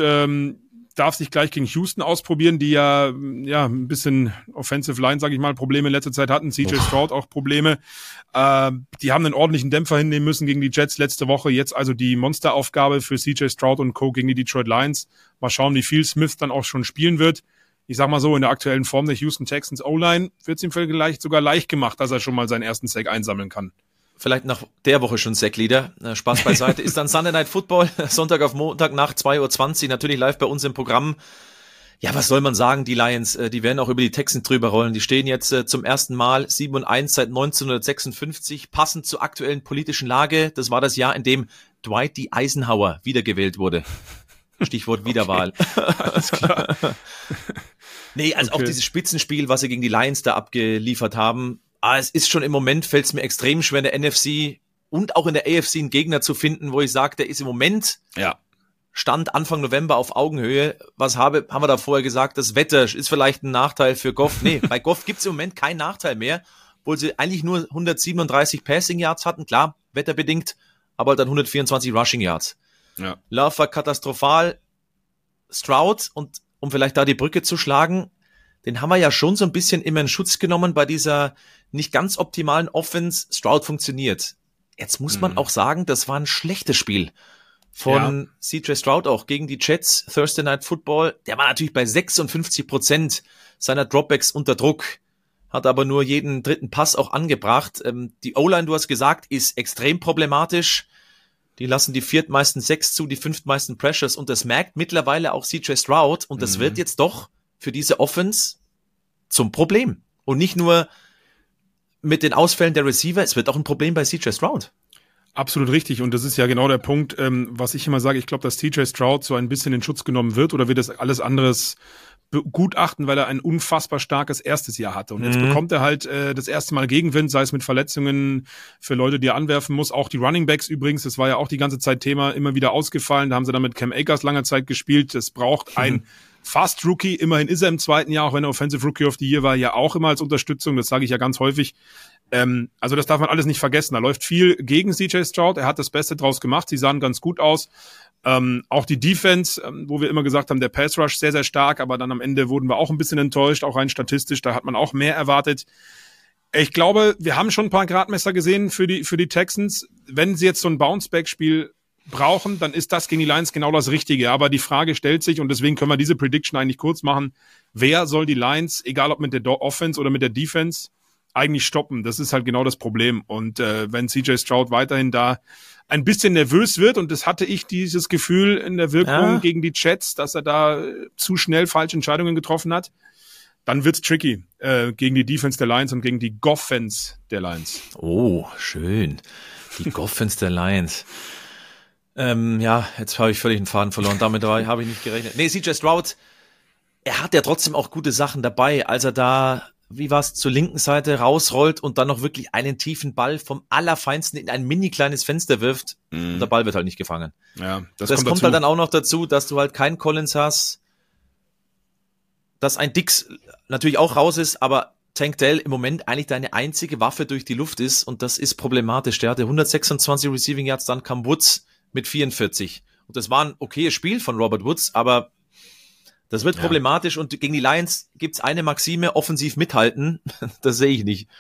darf sich gleich gegen Houston ausprobieren, die ja ein bisschen Offensive Line, sage ich mal, Probleme in letzter Zeit hatten. CJ Stroud auch Probleme. Die haben einen ordentlichen Dämpfer hinnehmen müssen gegen die Jets letzte Woche. Jetzt also die Monsteraufgabe für CJ Stroud und Co. gegen die Detroit Lions. Mal schauen, wie viel Smith dann auch schon spielen wird. Ich sag mal so, in der aktuellen Form der Houston Texans O-Line wird es ihm vielleicht sogar leicht gemacht, dass er schon mal seinen ersten Sack einsammeln kann. Vielleicht nach der Woche schon Sackleader. Spaß beiseite. Ist dann Sunday Night Football, Sonntag auf Montag nach 2:20 Uhr, natürlich live bei uns im Programm. Ja, was soll man sagen, die Lions, die werden auch über die Texans drüber rollen. Die stehen jetzt zum ersten Mal 7-1 seit 1956, passend zur aktuellen politischen Lage. Das war das Jahr, in dem Dwight D. Eisenhower wiedergewählt wurde. Stichwort Wiederwahl. Alles klar. Nee, also auch dieses Spitzenspiel, was sie gegen die Lions da abgeliefert haben. Es ist schon im Moment, fällt es mir extrem schwer, in der NFC und auch in der AFC einen Gegner zu finden, wo ich sage, der ist im Moment Stand Anfang November auf Augenhöhe. Was haben wir da vorher gesagt? Das Wetter ist vielleicht ein Nachteil für Goff. Nee, bei Goff gibt es im Moment keinen Nachteil mehr. obwohl sie eigentlich nur 137 Passing Yards hatten, klar, wetterbedingt, aber dann 124 Rushing Yards. Ja. Love war katastrophal. Stroud, und um vielleicht da die Brücke zu schlagen, den haben wir ja schon so ein bisschen immer in Schutz genommen bei dieser nicht ganz optimalen Offense. Stroud funktioniert. Jetzt muss man auch sagen, das war ein schlechtes Spiel von CJ Stroud auch gegen die Jets, Thursday Night Football. Der war natürlich bei 56% seiner Dropbacks unter Druck, hat aber nur jeden dritten Pass auch angebracht. Die O-Line, du hast gesagt, ist extrem problematisch. Die lassen die viertmeisten Sacks zu, die fünftmeisten Pressures, und das merkt mittlerweile auch CJ Stroud, und das wird jetzt doch für diese Offense zum Problem. Und nicht nur mit den Ausfällen der Receiver, es wird auch ein Problem bei CJ Stroud. Absolut richtig, und das ist ja genau der Punkt, was ich immer sage. Ich glaube, dass TJ Stroud so ein bisschen in Schutz genommen wird, oder wird das alles anderes begutachten, weil er ein unfassbar starkes erstes Jahr hatte. Und jetzt bekommt er halt das erste Mal Gegenwind, sei es mit Verletzungen für Leute, die er anwerfen muss. Auch die Running Backs übrigens, das war ja auch die ganze Zeit Thema, immer wieder ausgefallen. Da haben sie dann mit Cam Akers lange Zeit gespielt. Es braucht ein Fast Rookie. Immerhin ist er im zweiten Jahr, auch wenn er Offensive Rookie of the Year war, ja auch immer als Unterstützung. Das sage ich ja ganz häufig. Also das darf man alles nicht vergessen. Da läuft viel gegen CJ Stroud. Er hat das Beste draus gemacht. Sie sahen ganz gut aus. Auch die Defense, wo wir immer gesagt haben, der Pass Rush sehr, sehr stark, aber dann am Ende wurden wir auch ein bisschen enttäuscht, auch rein statistisch. Da hat man auch mehr erwartet. Ich glaube, wir haben schon ein paar Gradmesser gesehen für die Texans. Wenn sie jetzt so ein Bounce-Back-Spiel brauchen, dann ist das gegen die Lions genau das Richtige. Aber die Frage stellt sich, und deswegen können wir diese Prediction eigentlich kurz machen, wer soll die Lions, egal ob mit der Offense oder mit der Defense, eigentlich stoppen? Das ist halt genau das Problem. Und wenn CJ Stroud weiterhin da ein bisschen nervös wird, und das hatte ich dieses Gefühl in der Wirkung gegen die Jets, dass er da zu schnell falsche Entscheidungen getroffen hat, dann wird's tricky gegen die Defense der Lions und gegen die Goffense der Lions. Oh, schön. Die Goffense der Lions. Jetzt habe ich völlig den Faden verloren. Damit habe ich nicht gerechnet. Nee, CJ Stroud, er hat ja trotzdem auch gute Sachen dabei, als er da, wie war's, zur linken Seite rausrollt und dann noch wirklich einen tiefen Ball vom Allerfeinsten in ein mini kleines Fenster wirft. Und der Ball wird halt nicht gefangen. Ja, das kommt halt dann auch noch dazu, dass du halt keinen Collins hast, dass ein Dix natürlich auch raus ist, aber Tank Dell im Moment eigentlich deine einzige Waffe durch die Luft ist, und das ist problematisch. Der hatte 126 Receiving Yards, dann kam Woods mit 44. Und das war ein okayes Spiel von Robert Woods, aber das wird problematisch, und gegen die Lions gibt's eine Maxime: offensiv mithalten. Das sehe ich nicht.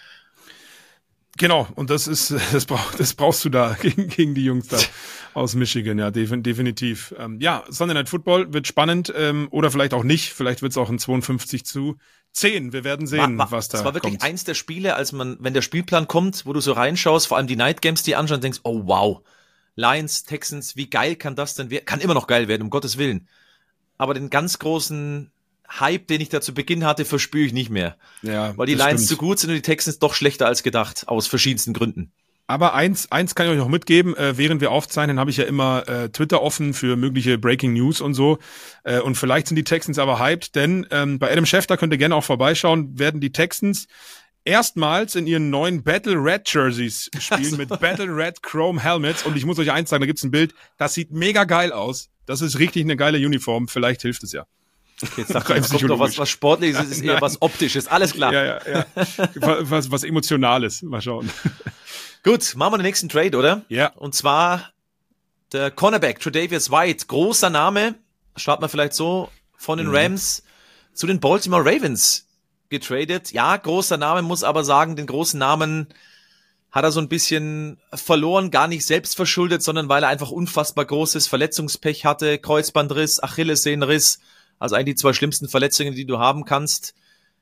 Genau, und das brauchst du da gegen die Jungs da aus Michigan, ja, definitiv. Sunday Night Football wird spannend, oder vielleicht auch nicht. Vielleicht wird's auch ein 52-10. Wir werden sehen, was da kommt. Das war wirklich eins der Spiele, wenn der Spielplan kommt, wo du so reinschaust, vor allem die Night Games, die anschauen, und denkst, oh wow, Lions, Texans, wie geil kann das denn werden? Kann immer noch geil werden, um Gottes Willen. Aber den ganz großen Hype, den ich da zu Beginn hatte, verspüre ich nicht mehr. Ja, weil die Lions zu gut sind und die Texans doch schlechter als gedacht, aus verschiedensten Gründen. Aber eins kann ich euch noch mitgeben, während wir aufzeichnen, habe ich ja immer Twitter offen für mögliche Breaking News und so. Und vielleicht sind die Texans aber hyped, denn bei Adam Schefter, könnt ihr gerne auch vorbeischauen, werden die Texans erstmals in ihren neuen Battle Red Jerseys spielen, mit Battle Red Chrome Helmets. Und ich muss euch eins sagen, da gibt's ein Bild, das sieht mega geil aus. Das ist richtig eine geile Uniform. Vielleicht hilft es ja. Okay, jetzt dachte ich, kommt doch was Sportliches, es ist eher was Optisches. Alles klar. Ja. Was Emotionales. Mal schauen. Gut, machen wir den nächsten Trade, oder? Ja. Und zwar der Cornerback Tre'Davious White. Großer Name, starten wir vielleicht so, von den Rams zu den Baltimore Ravens getradet. Ja, großer Name, muss aber sagen, den großen Namen hat er so ein bisschen verloren, gar nicht selbst verschuldet, sondern weil er einfach unfassbar großes Verletzungspech hatte, Kreuzbandriss, Achillessehnenriss, also eigentlich die zwei schlimmsten Verletzungen, die du haben kannst.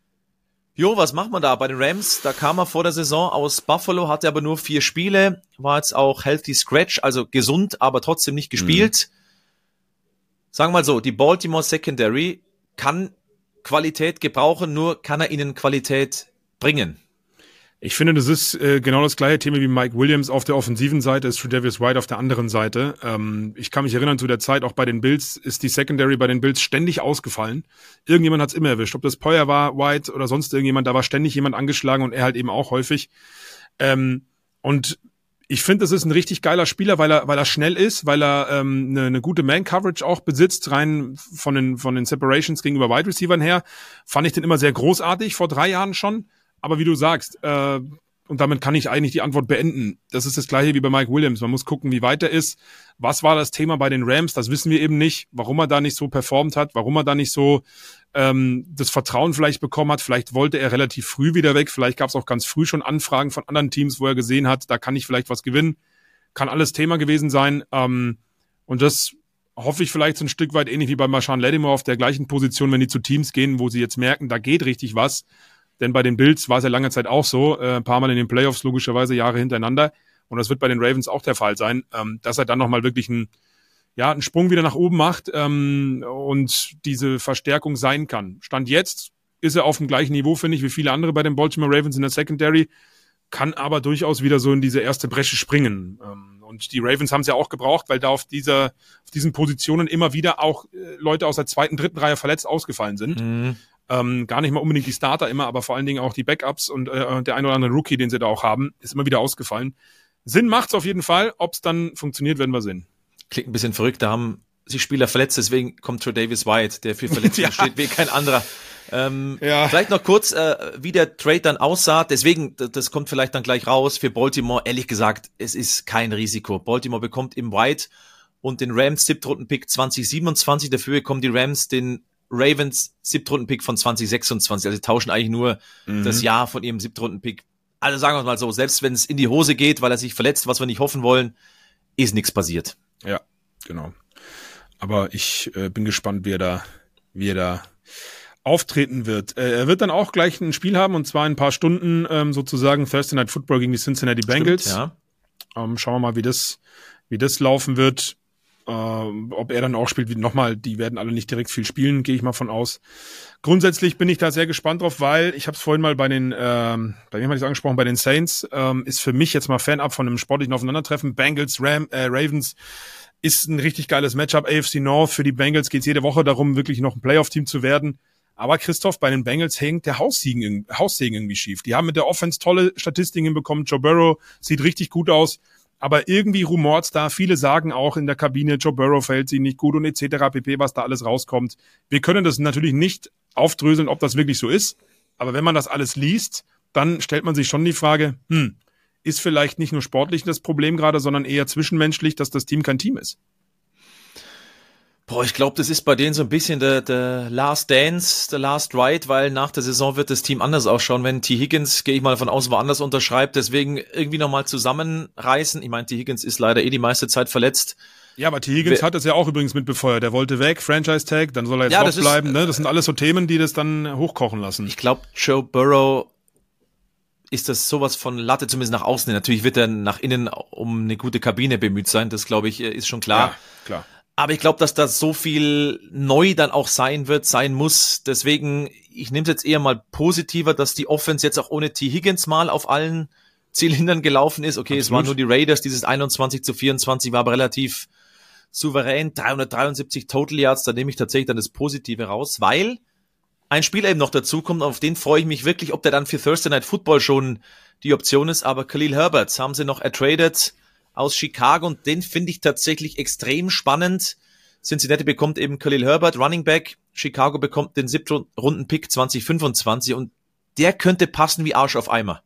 Jo, was macht man da bei den Rams? Da kam er vor der Saison aus Buffalo, hatte aber nur 4 Spiele, war jetzt auch healthy scratch, also gesund, aber trotzdem nicht gespielt. Sagen wir mal so, die Baltimore Secondary kann Qualität gebrauchen, nur kann er ihnen Qualität bringen. Ich finde, das ist genau das gleiche Thema wie Mike Williams auf der offensiven Seite, ist Tre'Davious White auf der anderen Seite. Ich kann mich erinnern, zu der Zeit auch bei den Bills ist die Secondary bei den Bills ständig ausgefallen. Irgendjemand hat's immer erwischt. Ob das Poyer war, White oder sonst irgendjemand, da war ständig jemand angeschlagen und er halt eben auch häufig. Und ich finde, das ist ein richtig geiler Spieler, weil er schnell ist, weil er eine gute Man-Coverage auch besitzt, rein von den Separations gegenüber Wide Receivern her. Fand ich den immer sehr großartig, vor 3 Jahren schon. Aber wie du sagst, und damit kann ich eigentlich die Antwort beenden. Das ist das Gleiche wie bei Mike Williams. Man muss gucken, wie weit er ist. Was war das Thema bei den Rams? Das wissen wir eben nicht. Warum er da nicht so performt hat, warum er da nicht so das Vertrauen vielleicht bekommen hat. Vielleicht wollte er relativ früh wieder weg. Vielleicht gab es auch ganz früh schon Anfragen von anderen Teams, wo er gesehen hat, da kann ich vielleicht was gewinnen. Kann alles Thema gewesen sein. Und das hoffe ich vielleicht so ein Stück weit ähnlich wie bei Marshawn Lattimore auf der gleichen Position, wenn die zu Teams gehen, wo sie jetzt merken, da geht richtig was. Denn bei den Bills war es ja lange Zeit auch so, ein paar Mal in den Playoffs logischerweise Jahre hintereinander. Und das wird bei den Ravens auch der Fall sein, dass er dann nochmal wirklich einen Sprung wieder nach oben macht und diese Verstärkung sein kann. Stand jetzt ist er auf dem gleichen Niveau, finde ich, wie viele andere bei den Baltimore Ravens in der Secondary, kann aber durchaus wieder so in diese erste Bresche springen. Und die Ravens haben es ja auch gebraucht, weil da auf diesen Positionen immer wieder auch Leute aus der zweiten, dritten Reihe verletzt ausgefallen sind. Mhm. Gar nicht mal unbedingt die Starter immer, aber vor allen Dingen auch die Backups und der ein oder andere Rookie, den sie da auch haben, ist immer wieder ausgefallen. Sinn macht's auf jeden Fall. Ob's dann funktioniert, werden wir sehen. Klingt ein bisschen verrückt, da haben sich Spieler verletzt, deswegen kommt Tre'Davious White, der für Verletzungen steht, wie kein anderer. Vielleicht noch kurz, wie der Trade dann aussah. Deswegen, das kommt vielleicht dann gleich raus. Für Baltimore, ehrlich gesagt, es ist kein Risiko. Baltimore bekommt im White und den Rams 7-Runden-Pick 2027. Dafür bekommen die Rams den Ravens 7-Runden-Pick von 2026. Also sie tauschen eigentlich nur das Jahr von ihrem 7-Runden-Pick. Also sagen wir mal so, selbst wenn es in die Hose geht, weil er sich verletzt, was wir nicht hoffen wollen, ist nichts passiert. Ja, genau. Aber ich bin gespannt, wie er da auftreten wird. Er wird dann auch gleich ein Spiel haben, und zwar in ein paar Stunden sozusagen Thursday Night Football gegen die Cincinnati Bengals. Stimmt, ja. Schauen wir mal, wie das laufen wird. Ob er dann auch spielt, wie nochmal, die werden alle nicht direkt viel spielen, gehe ich mal von aus. Grundsätzlich bin ich da sehr gespannt drauf, weil ich habe es vorhin mal bei wem hatte ich es angesprochen, bei den Saints, ist für mich jetzt mal fernab von einem sportlichen Aufeinandertreffen. Bengals, Ravens ist ein richtig geiles Matchup. AFC North, für die Bengals geht es jede Woche darum, wirklich noch ein Playoff-Team zu werden. Aber Christoph, bei den Bengals hängt der Haussegen irgendwie schief. Die haben mit der Offense tolle Statistiken hinbekommen. Joe Burrow sieht richtig gut aus. Aber irgendwie rumort's da. Viele sagen auch in der Kabine, Joe Burrow fällt sie nicht gut und etc. pp., was da alles rauskommt. Wir können das natürlich nicht aufdröseln, ob das wirklich so ist. Aber wenn man das alles liest, dann stellt man sich schon die Frage, ist vielleicht nicht nur sportlich das Problem gerade, sondern eher zwischenmenschlich, dass das Team kein Team ist. Ich glaube, das ist bei denen so ein bisschen der Last Dance, der Last Ride, weil nach der Saison wird das Team anders ausschauen, wenn T. Higgins, gehe ich mal von außen, woanders unterschreibt, deswegen irgendwie nochmal zusammenreißen. Ich meine, T. Higgins ist leider die meiste Zeit verletzt. Ja, aber T. Higgins hat das ja auch übrigens mit befeuert. Der wollte weg, Franchise-Tag, dann soll er jetzt noch bleiben. Ne? Das sind alles so Themen, die das dann hochkochen lassen. Ich glaube, Joe Burrow ist das sowas von Latte, zumindest nach außen. Natürlich wird er nach innen um eine gute Kabine bemüht sein, das glaube ich ist schon klar. Ja, klar. Aber ich glaube, dass das so viel neu dann auch sein muss. Deswegen, ich nehme es jetzt eher mal positiver, dass die Offense jetzt auch ohne T. Higgins mal auf allen Zielhindern gelaufen ist. Okay, Absolut. Es waren nur die Raiders, dieses 21-24 war aber relativ souverän. 373 Total Yards, da nehme ich tatsächlich dann das Positive raus, weil ein Spieler eben noch dazu kommt, auf den freue ich mich wirklich, ob der dann für Thursday Night Football schon die Option ist. Aber Khalil Herbert haben sie noch ertradet aus Chicago und den finde ich tatsächlich extrem spannend. Cincinnati bekommt eben Khalil Herbert, Running Back. Chicago bekommt den 7-Runden-Pick 2025 und der könnte passen wie Arsch auf Eimer.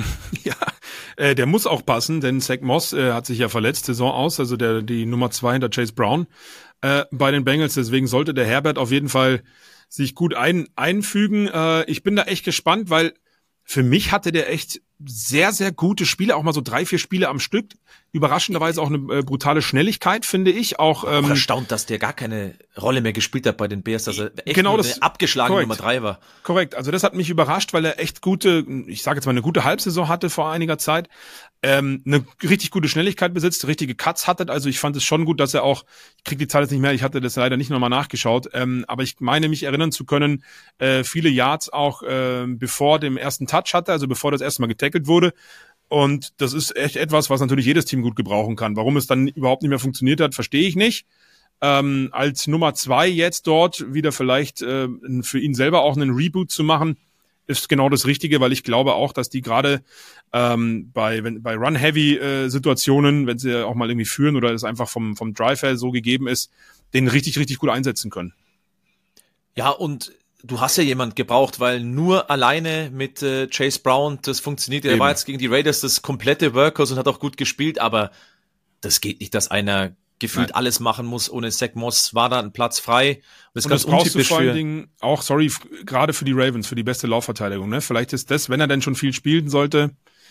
Ja, der muss auch passen, denn Zach Moss hat sich ja verletzt, Saison aus, also die Nummer 2 hinter Chase Brown bei den Bengals. Deswegen sollte der Herbert auf jeden Fall sich gut einfügen. Ich bin da echt gespannt, weil für mich hatte der echt sehr, sehr gute Spiele, auch mal so 3-4 Spiele am Stück. Überraschenderweise auch eine brutale Schnelligkeit, finde ich. Auch erstaunt, dass der gar keine Rolle mehr gespielt hat bei den Bears, dass er echt nur eine abgeschlagene Nummer 3 war. Korrekt, also das hat mich überrascht, weil er echt ich sage jetzt mal eine gute Halbsaison hatte vor einiger Zeit. Eine richtig gute Schnelligkeit besitzt, richtige Cuts hatte. Also ich fand es schon gut, dass er auch, ich kriege die Zahl jetzt nicht mehr, ich hatte das leider nicht nochmal nachgeschaut, aber ich meine mich erinnern zu können, viele Yards auch bevor dem ersten Touch hatte, also bevor das erste Mal getackelt wurde. Und das ist echt etwas, was natürlich jedes Team gut gebrauchen kann. Warum es dann überhaupt nicht mehr funktioniert hat, verstehe ich nicht. Als Nummer 2 jetzt dort wieder vielleicht für ihn selber auch einen Reboot zu machen, ist genau das Richtige, weil ich glaube auch, dass die gerade bei Run-Heavy-Situationen, wenn sie auch mal irgendwie führen oder es einfach vom Drive her so gegeben ist, den richtig, richtig gut einsetzen können. Ja, und du hast ja jemand gebraucht, weil nur alleine mit Chase Brown, das funktioniert. Er war jetzt gegen die Raiders das komplette Workhorse und hat auch gut gespielt, aber das geht nicht, dass einer gefühlt alles machen muss. Ohne Zach Moss war da ein Platz frei. Und das brauchst du vor allen Dingen auch, gerade für die Ravens, für die beste Laufverteidigung. Ne? Vielleicht ist das, wenn er denn schon viel spielen sollte,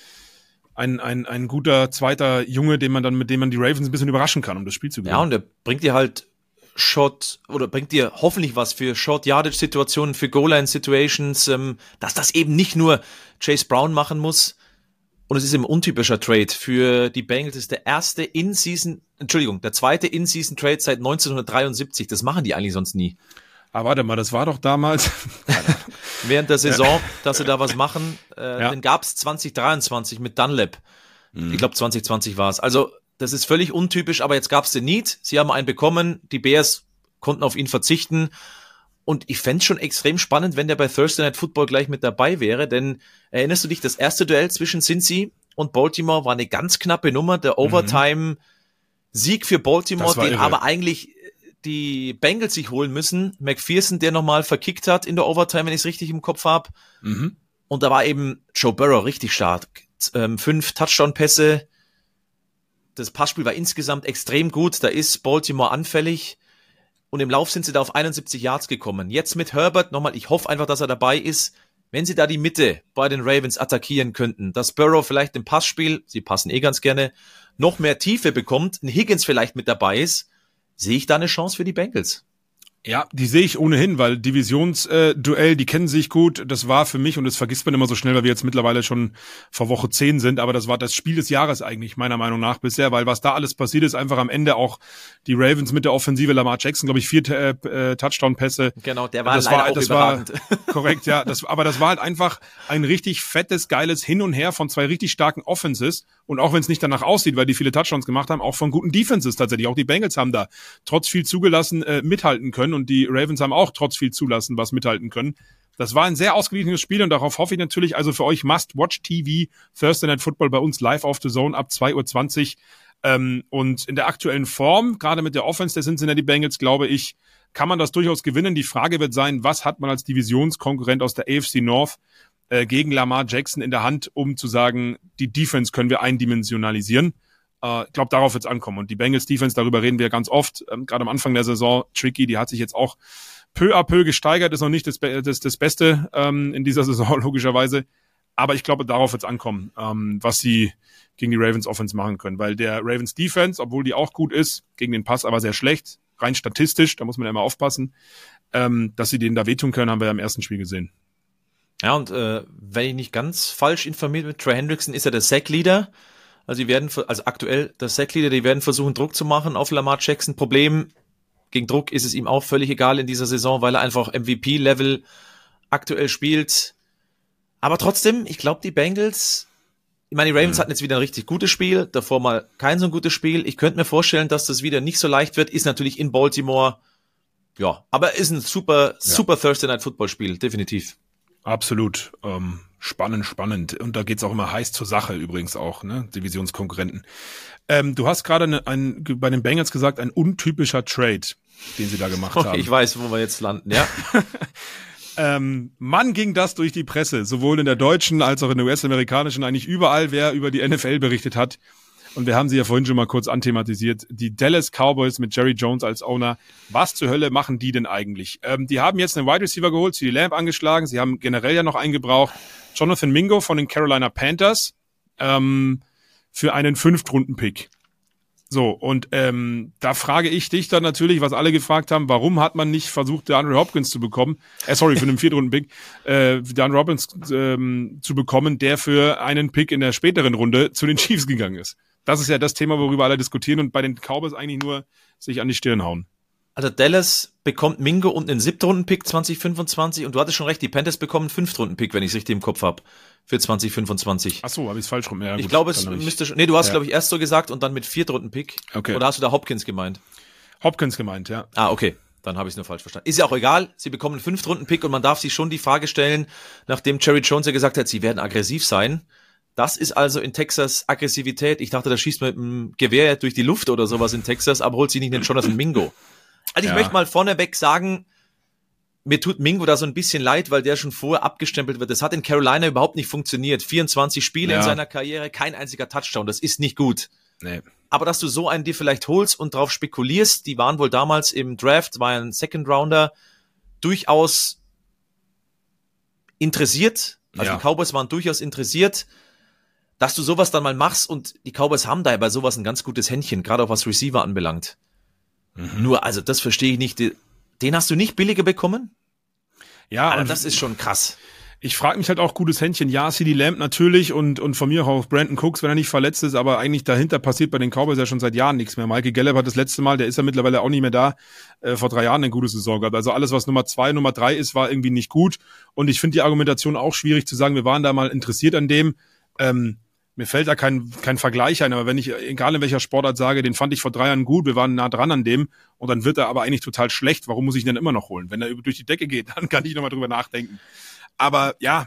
ein guter zweiter Junge, mit dem man die Ravens ein bisschen überraschen kann, um das Spiel zu gewinnen. Ja, und er bringt dir halt bringt dir hoffentlich was für Short-Yardage-Situationen, für Goal-Line-Situations, dass das eben nicht nur Chase Brown machen muss. Und es ist ein untypischer Trade für die Bengals. Es ist der zweite In-Season-Trade seit 1973. Das machen die eigentlich sonst nie. Aber warte mal, das war doch damals während der Saison, dass sie da was machen. Den gab es 2023 mit Dunlap. Ich glaube 2020 war es. Also das ist völlig untypisch, aber jetzt gab es den Need. Sie haben einen bekommen. Die Bears konnten auf ihn verzichten. Und ich fände es schon extrem spannend, wenn der bei Thursday Night Football gleich mit dabei wäre. Denn erinnerst du dich, das erste Duell zwischen Cincy und Baltimore war eine ganz knappe Nummer. Der Overtime-Sieg für Baltimore, den aber eigentlich die Bengals sich holen müssen. McPherson, der nochmal verkickt hat in der Overtime, wenn ich es richtig im Kopf habe. Und da war eben Joe Burrow richtig stark. 5 Touchdown-Pässe. Das Passspiel war insgesamt extrem gut. Da ist Baltimore anfällig. Und im Lauf sind sie da auf 71 Yards gekommen. Jetzt mit Herbert nochmal, ich hoffe einfach, dass er dabei ist. Wenn sie da die Mitte bei den Ravens attackieren könnten, dass Burrow vielleicht im Passspiel, sie passen ganz gerne, noch mehr Tiefe bekommt, ein Higgins vielleicht mit dabei ist, sehe ich da eine Chance für die Bengals. Ja, die sehe ich ohnehin, weil Divisionsduell, die kennen sich gut. Das war für mich, und das vergisst man immer so schnell, weil wir jetzt mittlerweile schon vor Woche 10 sind, aber das war das Spiel des Jahres eigentlich, meiner Meinung nach bisher, weil was da alles passiert ist, einfach am Ende auch die Ravens mit der Offensive, Lamar Jackson, glaube ich, 4 Touchdown-Pässe. Genau, der war leider auch überragend. Korrekt, ja. Aber das war halt einfach ein richtig fettes, geiles Hin und Her von 2 richtig starken Offenses. Und auch wenn es nicht danach aussieht, weil die viele Touchdowns gemacht haben, auch von guten Defenses tatsächlich. Auch die Bengals haben da trotz viel zugelassen mithalten können und die Ravens haben auch trotz viel zulassen was mithalten können. Das war ein sehr ausgeglichenes Spiel und darauf hoffe ich natürlich, also für euch Must-Watch-TV, Thursday Night Football bei uns live auf The Zone ab 2:20 Uhr. Und in der aktuellen Form, gerade mit der Offense der Cincinnati Bengals, glaube ich, kann man das durchaus gewinnen. Die Frage wird sein, was hat man als Divisionskonkurrent aus der AFC North gegen Lamar Jackson in der Hand, um zu sagen, die Defense können wir eindimensionalisieren. Ich glaube, darauf wird es ankommen. Und die Bengals Defense, darüber reden wir ganz oft, gerade am Anfang der Saison, tricky, die hat sich jetzt auch peu à peu gesteigert, ist noch nicht das Beste in dieser Saison, logischerweise. Aber ich glaube, darauf wird es ankommen, was sie gegen die Ravens Offense machen können. Weil der Ravens Defense, obwohl die auch gut ist, gegen den Pass aber sehr schlecht, rein statistisch, da muss man ja immer aufpassen, dass sie denen da wehtun können, haben wir ja im ersten Spiel gesehen. Ja, und wenn ich nicht ganz falsch informiert bin, Trey Hendrickson ist ja der Sack-Leader. Also aktuell der Sack-Leader, die werden versuchen, Druck zu machen auf Lamar Jackson. Problem, gegen Druck ist es ihm auch völlig egal in dieser Saison, weil er einfach MVP-Level aktuell spielt. Aber trotzdem, ich glaube, die Bengals, ich meine, die Ravens hatten jetzt wieder ein richtig gutes Spiel, davor mal kein so ein gutes Spiel. Ich könnte mir vorstellen, dass das wieder nicht so leicht wird, ist natürlich in Baltimore, ja, aber ist ein super Thursday Night Football Spiel, definitiv. Absolut. Spannend. Und da geht's auch immer heiß zur Sache übrigens auch, ne? Divisionskonkurrenten. Du hast gerade bei den Bengals gesagt, ein untypischer Trade, den sie da gemacht haben. Ich weiß, wo wir jetzt landen, ja. Mann, ging das durch die Presse, sowohl in der deutschen als auch in der US-amerikanischen, eigentlich überall, wer über die NFL berichtet hat. Und wir haben sie ja vorhin schon mal kurz anthematisiert. Die Dallas Cowboys mit Jerry Jones als Owner. Was zur Hölle machen die denn eigentlich? Die haben jetzt einen Wide Receiver geholt, CeeDee Lamb angeschlagen. Sie haben generell ja noch einen gebraucht. Jonathan Mingo von den Carolina Panthers für einen 5-Runden-Pick. So, und da frage ich dich dann natürlich, was alle gefragt haben, warum hat man nicht versucht, DeAndre Hopkins zu bekommen? Für einen 4-Runden-Pick, DeAndre Hopkins zu bekommen, der für einen Pick in der späteren Runde zu den Chiefs gegangen ist. Das ist ja das Thema, worüber alle diskutieren und bei den Cowboys eigentlich nur sich an die Stirn hauen. Also Dallas bekommt Mingo und einen 7-Runden-Pick 2025 und du hattest schon recht, die Panthers bekommen einen 5-Runden-Pick, wenn ich es richtig im Kopf habe, für 2025. Ach so, habe ich es falsch rum. Ja, ich glaube, es müsste schon, du hast glaube ich erst so gesagt und dann mit 4-Runden-Pick. Okay. Oder hast du da Hopkins gemeint? Hopkins gemeint, ja. Ah, okay. Dann habe ich es nur falsch verstanden. Ist ja auch egal, sie bekommen einen 5-Runden-Pick und man darf sich schon die Frage stellen, nachdem Jerry Jones ja gesagt hat, sie werden aggressiv sein. Das ist also in Texas Aggressivität. Ich dachte, da schießt man mit dem Gewehr durch die Luft oder sowas in Texas, aber holt sich nicht den Jonathan Mingo. Also ich möchte mal vorneweg sagen, mir tut Mingo da so ein bisschen leid, weil der schon vorher abgestempelt wird. Das hat in Carolina überhaupt nicht funktioniert. 24 Spiele in seiner Karriere, kein einziger Touchdown. Das ist nicht gut. Nee. Aber dass du so einen dir vielleicht holst und drauf spekulierst, die waren wohl damals im Draft, war ein Second Rounder, durchaus interessiert. Also die Cowboys waren durchaus interessiert, dass du sowas dann mal machst, und die Cowboys haben da bei sowas ein ganz gutes Händchen, gerade auch was Receiver anbelangt. Nur, also das verstehe ich nicht. Den hast du nicht billiger bekommen? Ja, Alter, das ist schon krass. Ich frage mich halt auch, gutes Händchen. Ja, CeeDee Lamb natürlich und von mir auch Brandon Cooks, wenn er nicht verletzt ist, aber eigentlich dahinter passiert bei den Cowboys ja schon seit Jahren nichts mehr. Michael Gallup hat das letzte Mal, der ist ja mittlerweile auch nicht mehr da, vor 3 Jahren eine gute Saison gehabt. Also alles, was Nummer 2, Nummer 3 ist, war irgendwie nicht gut. Und ich finde die Argumentation auch schwierig zu sagen, wir waren da mal interessiert an dem. Mir fällt da kein Vergleich ein, aber wenn ich, egal in welcher Sportart sage, den fand ich vor 3 Jahren gut, wir waren nah dran an dem, und dann wird er aber eigentlich total schlecht, warum muss ich ihn denn immer noch holen? Wenn er durch die Decke geht, dann kann ich nochmal drüber nachdenken. Aber ja,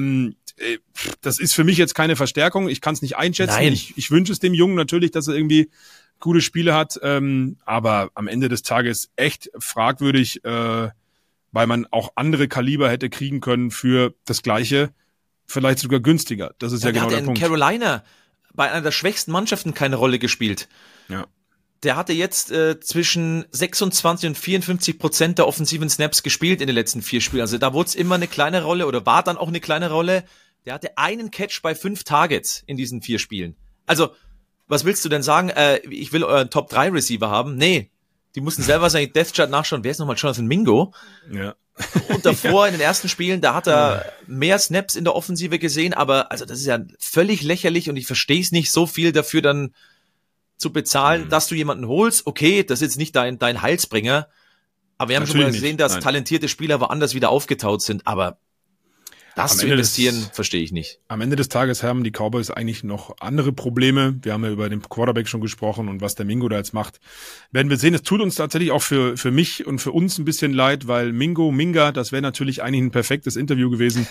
das ist für mich jetzt keine Verstärkung, ich kann es nicht einschätzen. Nein. Ich wünsche es dem Jungen natürlich, dass er irgendwie gute Spiele hat, aber am Ende des Tages echt fragwürdig, weil man auch andere Kaliber hätte kriegen können für das Gleiche, vielleicht sogar günstiger. Das ist ja genau der Punkt. Der hat in Carolina bei einer der schwächsten Mannschaften keine Rolle gespielt. Ja. Der hatte jetzt zwischen 26 und 54% der offensiven Snaps gespielt in den letzten 4 Spielen. Also da wurde es immer eine kleine Rolle oder war dann auch eine kleine Rolle. Der hatte einen Catch bei 5 Targets in diesen 4 Spielen. Also, was willst du denn sagen? Ich will euren Top-3-Receiver haben? Nee, die mussten selber seinen Death-Chart nachschauen. Wer ist nochmal Jonathan Mingo? Ja. Und davor in den ersten Spielen, da hat er mehr Snaps in der Offensive gesehen, aber also das ist ja völlig lächerlich, und ich verstehe es nicht, so viel dafür dann zu bezahlen, dass du jemanden holst. Okay, das ist jetzt nicht dein Heilsbringer, aber wir haben schon mal gesehen, dass talentierte Spieler woanders wieder aufgetaut sind, aber das zu investieren, verstehe ich nicht. Am Ende des Tages haben die Cowboys eigentlich noch andere Probleme. Wir haben ja über den Quarterback schon gesprochen, und was der Mingo da jetzt macht, werden wir sehen. Es tut uns tatsächlich auch für mich und für uns ein bisschen leid, weil Minga, das wäre natürlich eigentlich ein perfektes Interview gewesen.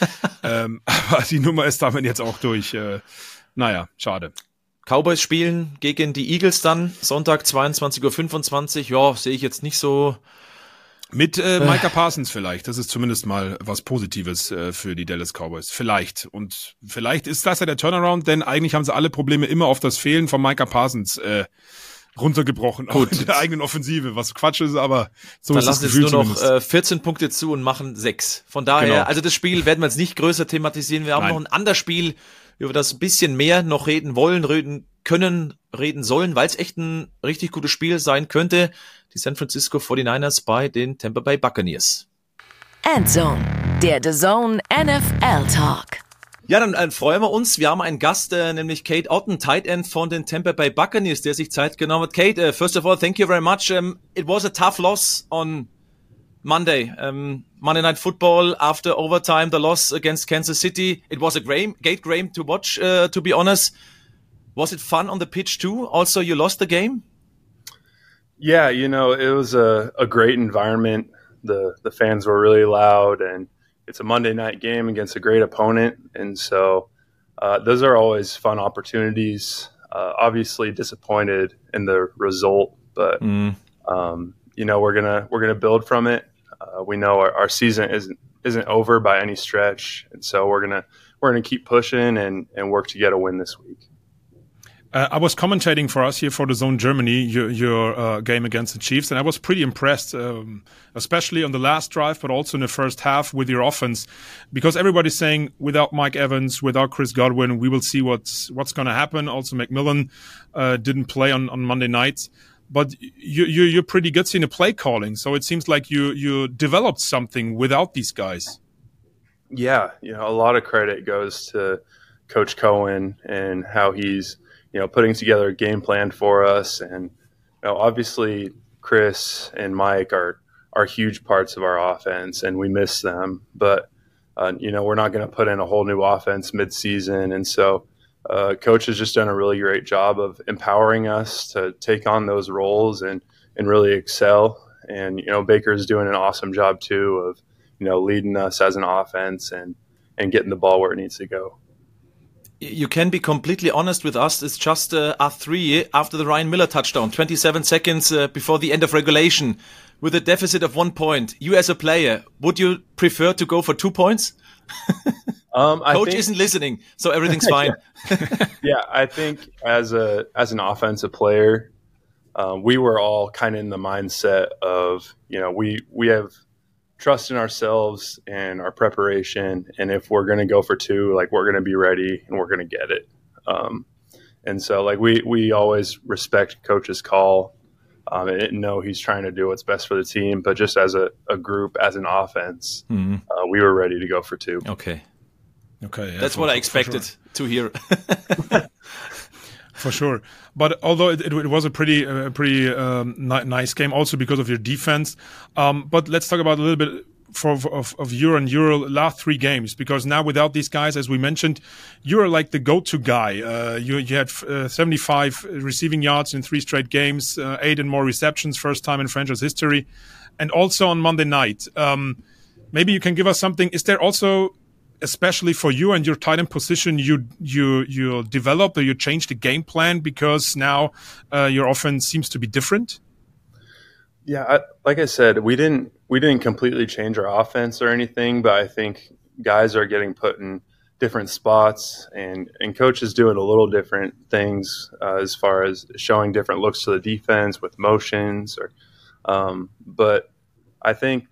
Aber die Nummer ist damit jetzt auch durch. Naja, schade. Cowboys spielen gegen die Eagles dann, Sonntag 22:25 Uhr. Ja, sehe ich jetzt nicht so. Mit Micah Parsons vielleicht. Das ist zumindest mal was Positives für die Dallas Cowboys. Vielleicht. Und vielleicht ist das ja der Turnaround, denn eigentlich haben sie alle Probleme immer auf das Fehlen von Micah Parsons runtergebrochen. Gut. Auch in der eigenen Offensive. Was Quatsch ist, aber so dann ist das Gefühl. Dann lassen jetzt nur noch 14 Punkte zu und machen 6. Von daher, genau. Also das Spiel werden wir jetzt nicht größer thematisieren. Wir haben noch ein anderes Spiel, über das ein bisschen mehr noch reden wollen, reden können, reden sollen, weil es echt ein richtig gutes Spiel sein könnte. Die San Francisco 49ers bei den Tampa Bay Buccaneers. Endzone, der DAZN NFL Talk. Ja, dann freuen wir uns. Wir haben einen Gast, nämlich Kate Otten, Tight End von den Tampa Bay Buccaneers, der sich Zeit genommen hat. Kate, first of all, thank you very much. It was a tough loss on Monday. Monday Night Football, after overtime, the loss against Kansas City. It was a great game to watch, to be honest. Was it fun on the pitch too? Also, you lost the game? Yeah, it was a great environment. The fans were really loud, and it's a Monday night game against a great opponent. And so those are always fun opportunities. Obviously disappointed in the result, but we're gonna build from it. We know our season isn't over by any stretch, and so we're gonna keep pushing and work to get a win this week. I was commentating for us here for DAZN Germany, your game against the Chiefs, and I was pretty impressed, especially on the last drive, but also in the first half with your offense, because everybody's saying without Mike Evans, without Chris Godwin, we will see what's going to happen. Also, McMillan didn't play on Monday nights, but you're pretty good in the play calling. So it seems like you developed something without these guys. Yeah, a lot of credit goes to Coach Cohen and how he's putting together a game plan for us. And obviously Chris and Mike are huge parts of our offense, and we miss them. But, we're not going to put in a whole new offense mid-season. And so Coach has just done a really great job of empowering us to take on those roles and really excel. And, Baker's doing an awesome job, too, of, leading us as an offense and getting the ball where it needs to go. You can be completely honest with us. It's just R3 after the Ryan Miller touchdown, 27 seconds before the end of regulation. with a deficit of 1 point, you as a player, would you prefer to go for 2 points? Coach isn't listening, so everything's fine. Yeah, I think as an offensive player, we were all kind of in the mindset of, we have trust in ourselves and our preparation, and if we're going to go for 2, like, we're going to be ready and we're going to get it. And so, like, we always respect Coach's call. And know he's trying to do what's best for the team, but just as a group, as an offense, we were ready to go for 2. Okay. Yeah, that's what I expected to hear. For sure. But although it was a pretty nice game, also because of your defense. But let's talk about a little bit of your last 3 games, because now without these guys, as we mentioned, you're like the go-to guy. You had 75 receiving yards in 3 straight games, 8 and more receptions, first time in franchise history, and also on Monday night. Maybe you can give us something. Is there also, especially for you and your tight end position, you developed or you changed the game plan because now your offense seems to be different? Yeah, like I said, we didn't completely change our offense or anything, but I think guys are getting put in different spots, and Coach is doing a little different things as far as showing different looks to the defense with motions. But I think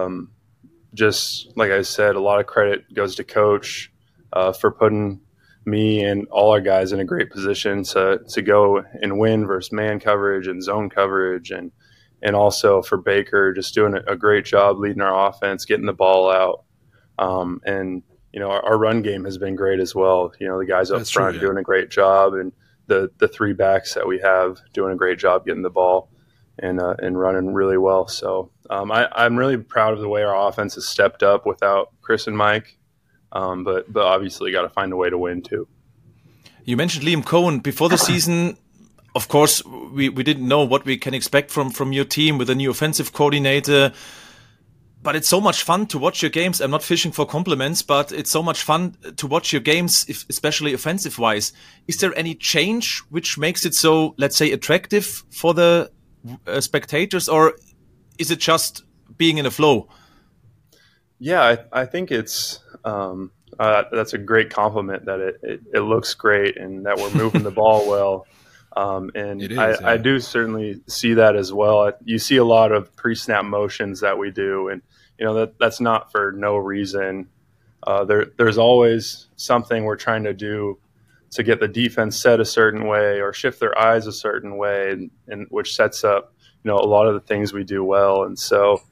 just like I said, a lot of credit goes to Coach for putting me and all our guys in a great position to go and win versus man coverage and zone coverage, and also for Baker just doing a great job leading our offense, getting the ball out. And, our run game has been great as well. The guys up front doing a great job, and the 3 backs that we have doing a great job getting the ball and running really well. So I'm really proud of the way our offense has stepped up without Chris and Mike. But obviously got to find a way to win too. You mentioned Liam Cohen before the season. Of course, we didn't know what we can expect from your team with a new offensive coordinator. But it's so much fun to watch your games. I'm not fishing for compliments, but it's so much fun to watch your games, especially offensive-wise. Is there any change which makes it so, let's say, attractive for the spectators, or is it just being in a flow? Yeah, I think it's that's a great compliment, that it looks great and that we're moving the ball well. And I do certainly see that as well. You see a lot of pre-snap motions that we do, and that's not for no reason. There's always something we're trying to do to get the defense set a certain way or shift their eyes a certain way, and which sets up a lot of the things we do well. And so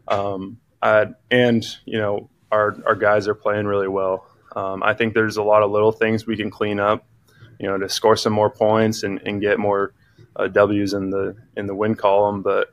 our guys are playing really well. I think there's a lot of little things we can clean up, to score some more points and get more W's in the win column. But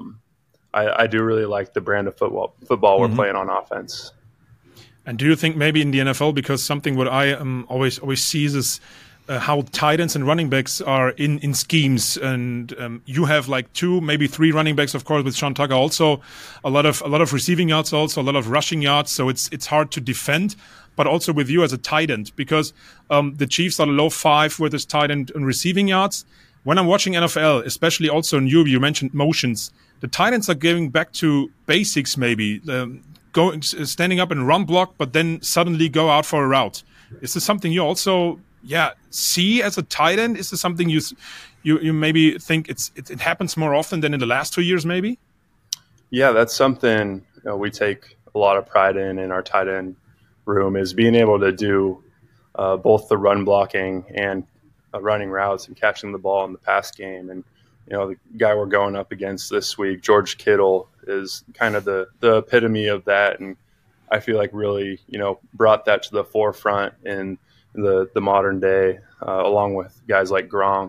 I do really like the brand of football we're playing on offense. And do you think maybe in the NFL, because something what I always see is how tight ends and running backs are in schemes, and you have like 2, maybe 3 running backs, of course, with Sean Tucker, also a lot of receiving yards, also a lot of rushing yards, so it's hard to defend. But also with you as a tight end, because the Chiefs are low 5 with this tight end and receiving yards. When I'm watching NFL, especially also in you mentioned motions, the tight ends are going back to basics, maybe standing up and run block, but then suddenly go out for a route. Is this something you also see as a tight end? Is this something you maybe think it happens more often than in the last 2 years, maybe? Yeah, that's something we take a lot of pride in our tight end room, is being able to do both the run blocking and running routes and catching the ball in the pass game. And the guy we're going up against this week, George Kittle, is kind of the epitome of that, and I feel like really brought that to the forefront in the modern day, along with guys like Gronk.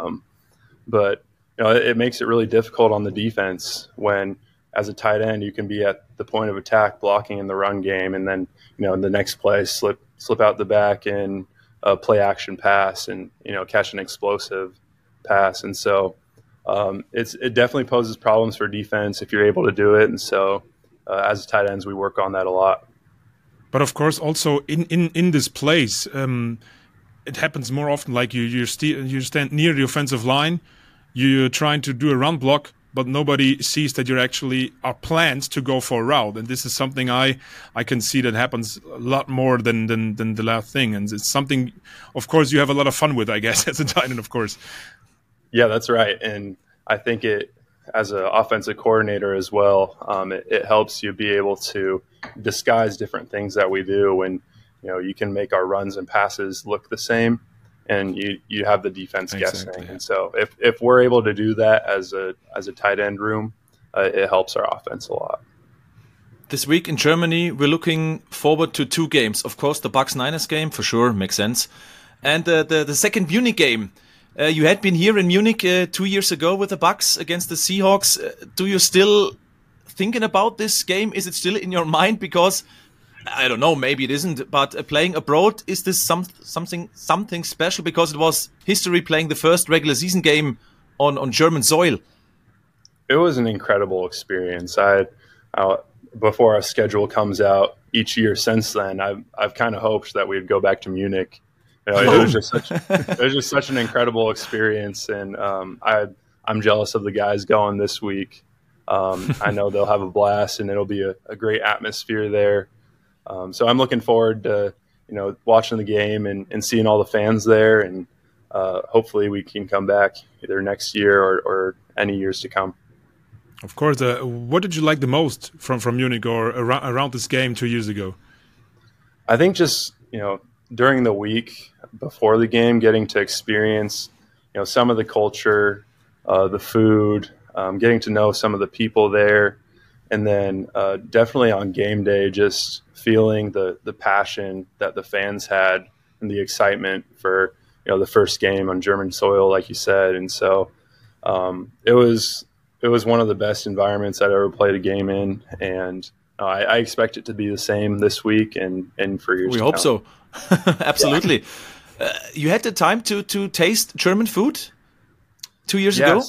But it makes it really difficult on the defense when, as a tight end, you can be at the point of attack blocking in the run game, and then in the next play slip out the back and play action pass and catch an explosive pass. And so it definitely poses problems for defense if you're able to do it. And so as tight ends, we work on that a lot. But of course, also in this place, it happens more often. Like you stand near the offensive line, you're trying to do a run block, but nobody sees that you actually are planned to go for a route. And this is something I can see that happens a lot more than the last thing. And it's something, of course, you have a lot of fun with, I guess, as a tight end, of course. Yeah, that's right. And I think as an offensive coordinator as well, it helps you be able to disguise different things that we do. And, you can make our runs and passes look the same, and you have the defense guessing. Yeah. And so if we're able to do that as a tight end room, it helps our offense a lot. This week in Germany, we're looking forward to 2 games. Of course, the Bucks-Niners game, for sure, makes sense. And the second Munich game. You had been here in Munich 2 years ago with the Bucks against the Seahawks. Do you still thinking about this game? Is it still in your mind? Because I don't know, maybe it isn't, but playing abroad, is this something special? Because it was history playing the first regular season game on German soil. It was an incredible experience. Before our schedule comes out each year since then, I've kind of hoped that we'd go back to Munich. It was just such an incredible experience, and I'm jealous of the guys going this week. I know they'll have a blast, and it'll be a great atmosphere there. So I'm looking forward to watching the game and seeing all the fans there, and hopefully we can come back either next year or any years to come. Of course. What did you like the most from Munich or around this game 2 years ago? I think just during the week before the game, getting to experience some of the culture, the food, getting to know some of the people there, and then definitely on game day, just feeling the passion that the fans had and the excitement for the first game on German soil, like you said. And so it was one of the best environments I'd ever played a game in, and I expect it to be the same this week and for years to come. We hope so. Absolutely. Yeah. You had the time to taste German food 2 years ago?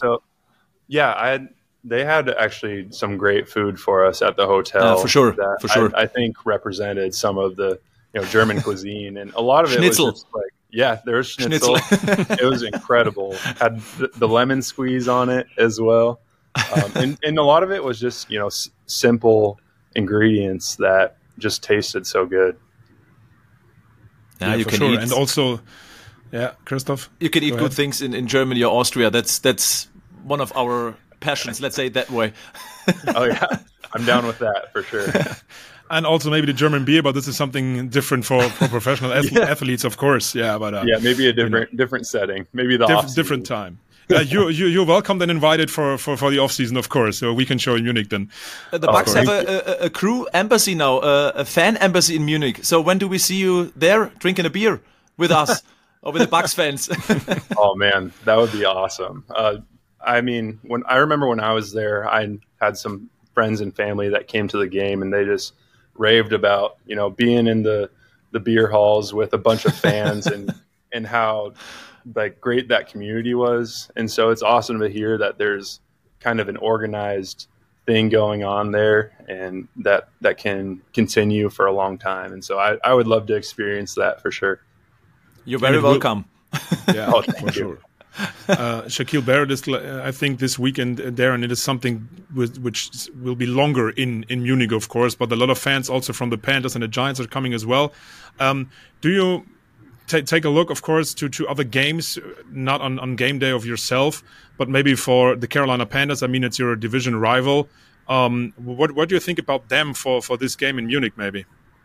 They had actually some great food for us at the hotel. For sure. I think represented some of the German cuisine, and a lot of it Schnitzel. was just like, there was schnitzel. It was incredible. Had the lemon squeeze on it as well, and a lot of it was just simple ingredients that just tasted so good. Yeah, you can eat, and also, Christoph, you can eat good things in Germany or Austria. That's one of our passions, let's say it that way. Oh yeah, I'm down with that for sure. And also maybe the German beer, but this is something different for professional athletes, of course. Yeah, but maybe a different setting, maybe the different time. You're welcome and invited for the off season, of course. So we can show in Munich then. The Bucks have a crew embassy now, a fan embassy in Munich. So when do we see you there drinking a beer with us or with the Bucks fans? Oh man, that would be awesome. I mean, when I was there, I had some friends and family that came to the game, and they just raved about being in the beer halls with a bunch of fans and how great that community was. And so it's awesome to hear that there's kind of an organized thing going on there, and that can continue for a long time. And so I would love to experience that for sure. You're very welcome. Yeah, for sure. Shaquille Barrett is, I think, this weekend there, and it is something which will be longer in Munich, of course, but a lot of fans also from the Panthers and the Giants are coming as well. Do you take a look, of course, to other games, not on game day of yourself, but maybe for the Carolina Panthers? I mean, it's your division rival. What do you think about them for this game in Munich, maybe?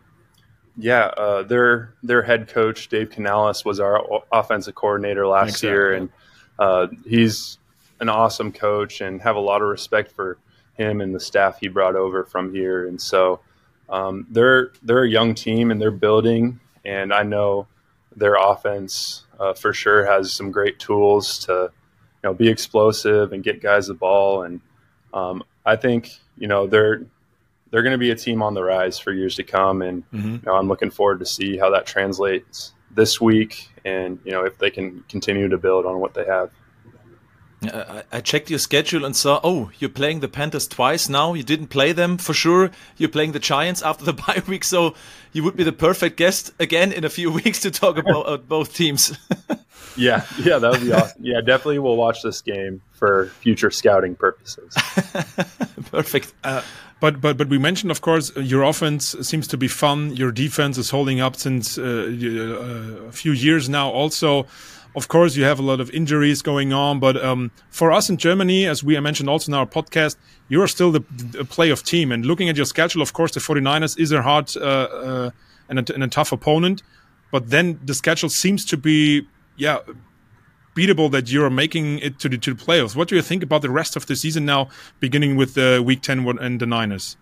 Yeah, their head coach, Dave Canales, was our offensive coordinator last year, and he's an awesome coach, and have a lot of respect for him and the staff he brought over from here. And so they're a young team, and they're building, and I know their offense for sure has some great tools to be explosive and get guys the ball. And I think they're going to be a team on the rise for years to come, and I'm looking forward to see how that translates this week, and if they can continue to build on what they have. I checked your schedule and saw, you're playing the Panthers twice now. You didn't play them for sure. You're playing the Giants after the bye week, so you would be the perfect guest again in a few weeks to talk about both teams. Yeah, that would be awesome. Yeah, definitely we'll watch this game for future scouting purposes. Perfect. But we mentioned, of course, your offense seems to be fun. Your defense is holding up since a few years now also. Of course, you have a lot of injuries going on, but for us in Germany, as we mentioned also in our podcast, you are still the playoff team. And looking at your schedule, of course, the 49ers is a hard and a tough opponent. But then the schedule seems to be, beatable that you're making it to the playoffs. What do you think about the rest of the season now, beginning with Week 10 and the Niners?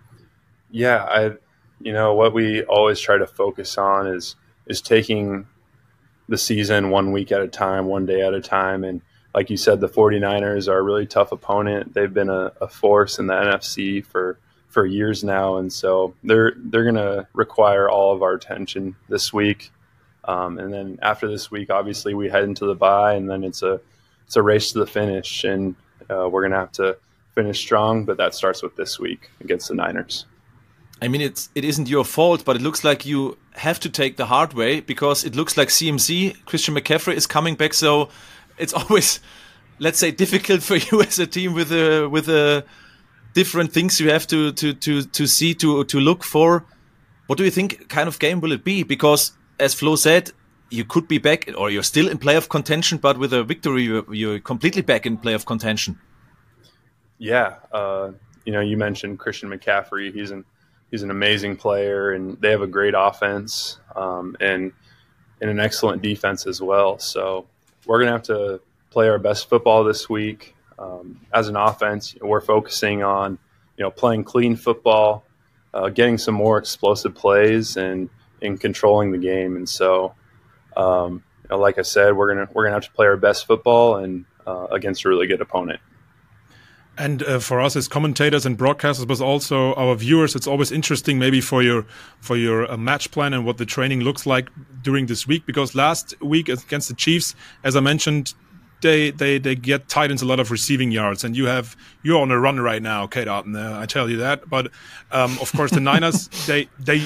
Yeah, what we always try to focus on is taking the season 1 week at a time, 1 day at a time. And like you said, the 49ers are a really tough opponent. They've been a force in the NFC for years now. And so they're going to require all of our attention this week. And then after this week, obviously we head into the bye, and then it's a race to the finish. And we're going to have to finish strong, but that starts with this week against the Niners. I mean, it isn't your fault, but it looks like you have to take the hard way, because it looks like CMC, Christian McCaffrey, is coming back. So it's always, let's say, difficult for you as a team with different things you have to see, to look for. What do you think kind of game will it be? Because as Flo said, you could be back, or you're still in playoff contention, but with a victory, you're completely back in playoff contention. Yeah, you mentioned Christian McCaffrey. He's an amazing player, and they have a great offense and an excellent defense as well. So we're going to have to play our best football this week. As an offense, we're focusing on, playing clean football, getting some more explosive plays, and controlling the game. And so, like I said, we're gonna have to play our best football and against a really good opponent. And for us as commentators and broadcasters, but also our viewers, it's always interesting maybe for your match plan and what the training looks like during this week. Because last week against the Chiefs, as I mentioned, they get tight ends a lot of receiving yards, and you're on a run right now, Kate Otten. I tell you that. But of course, the Niners they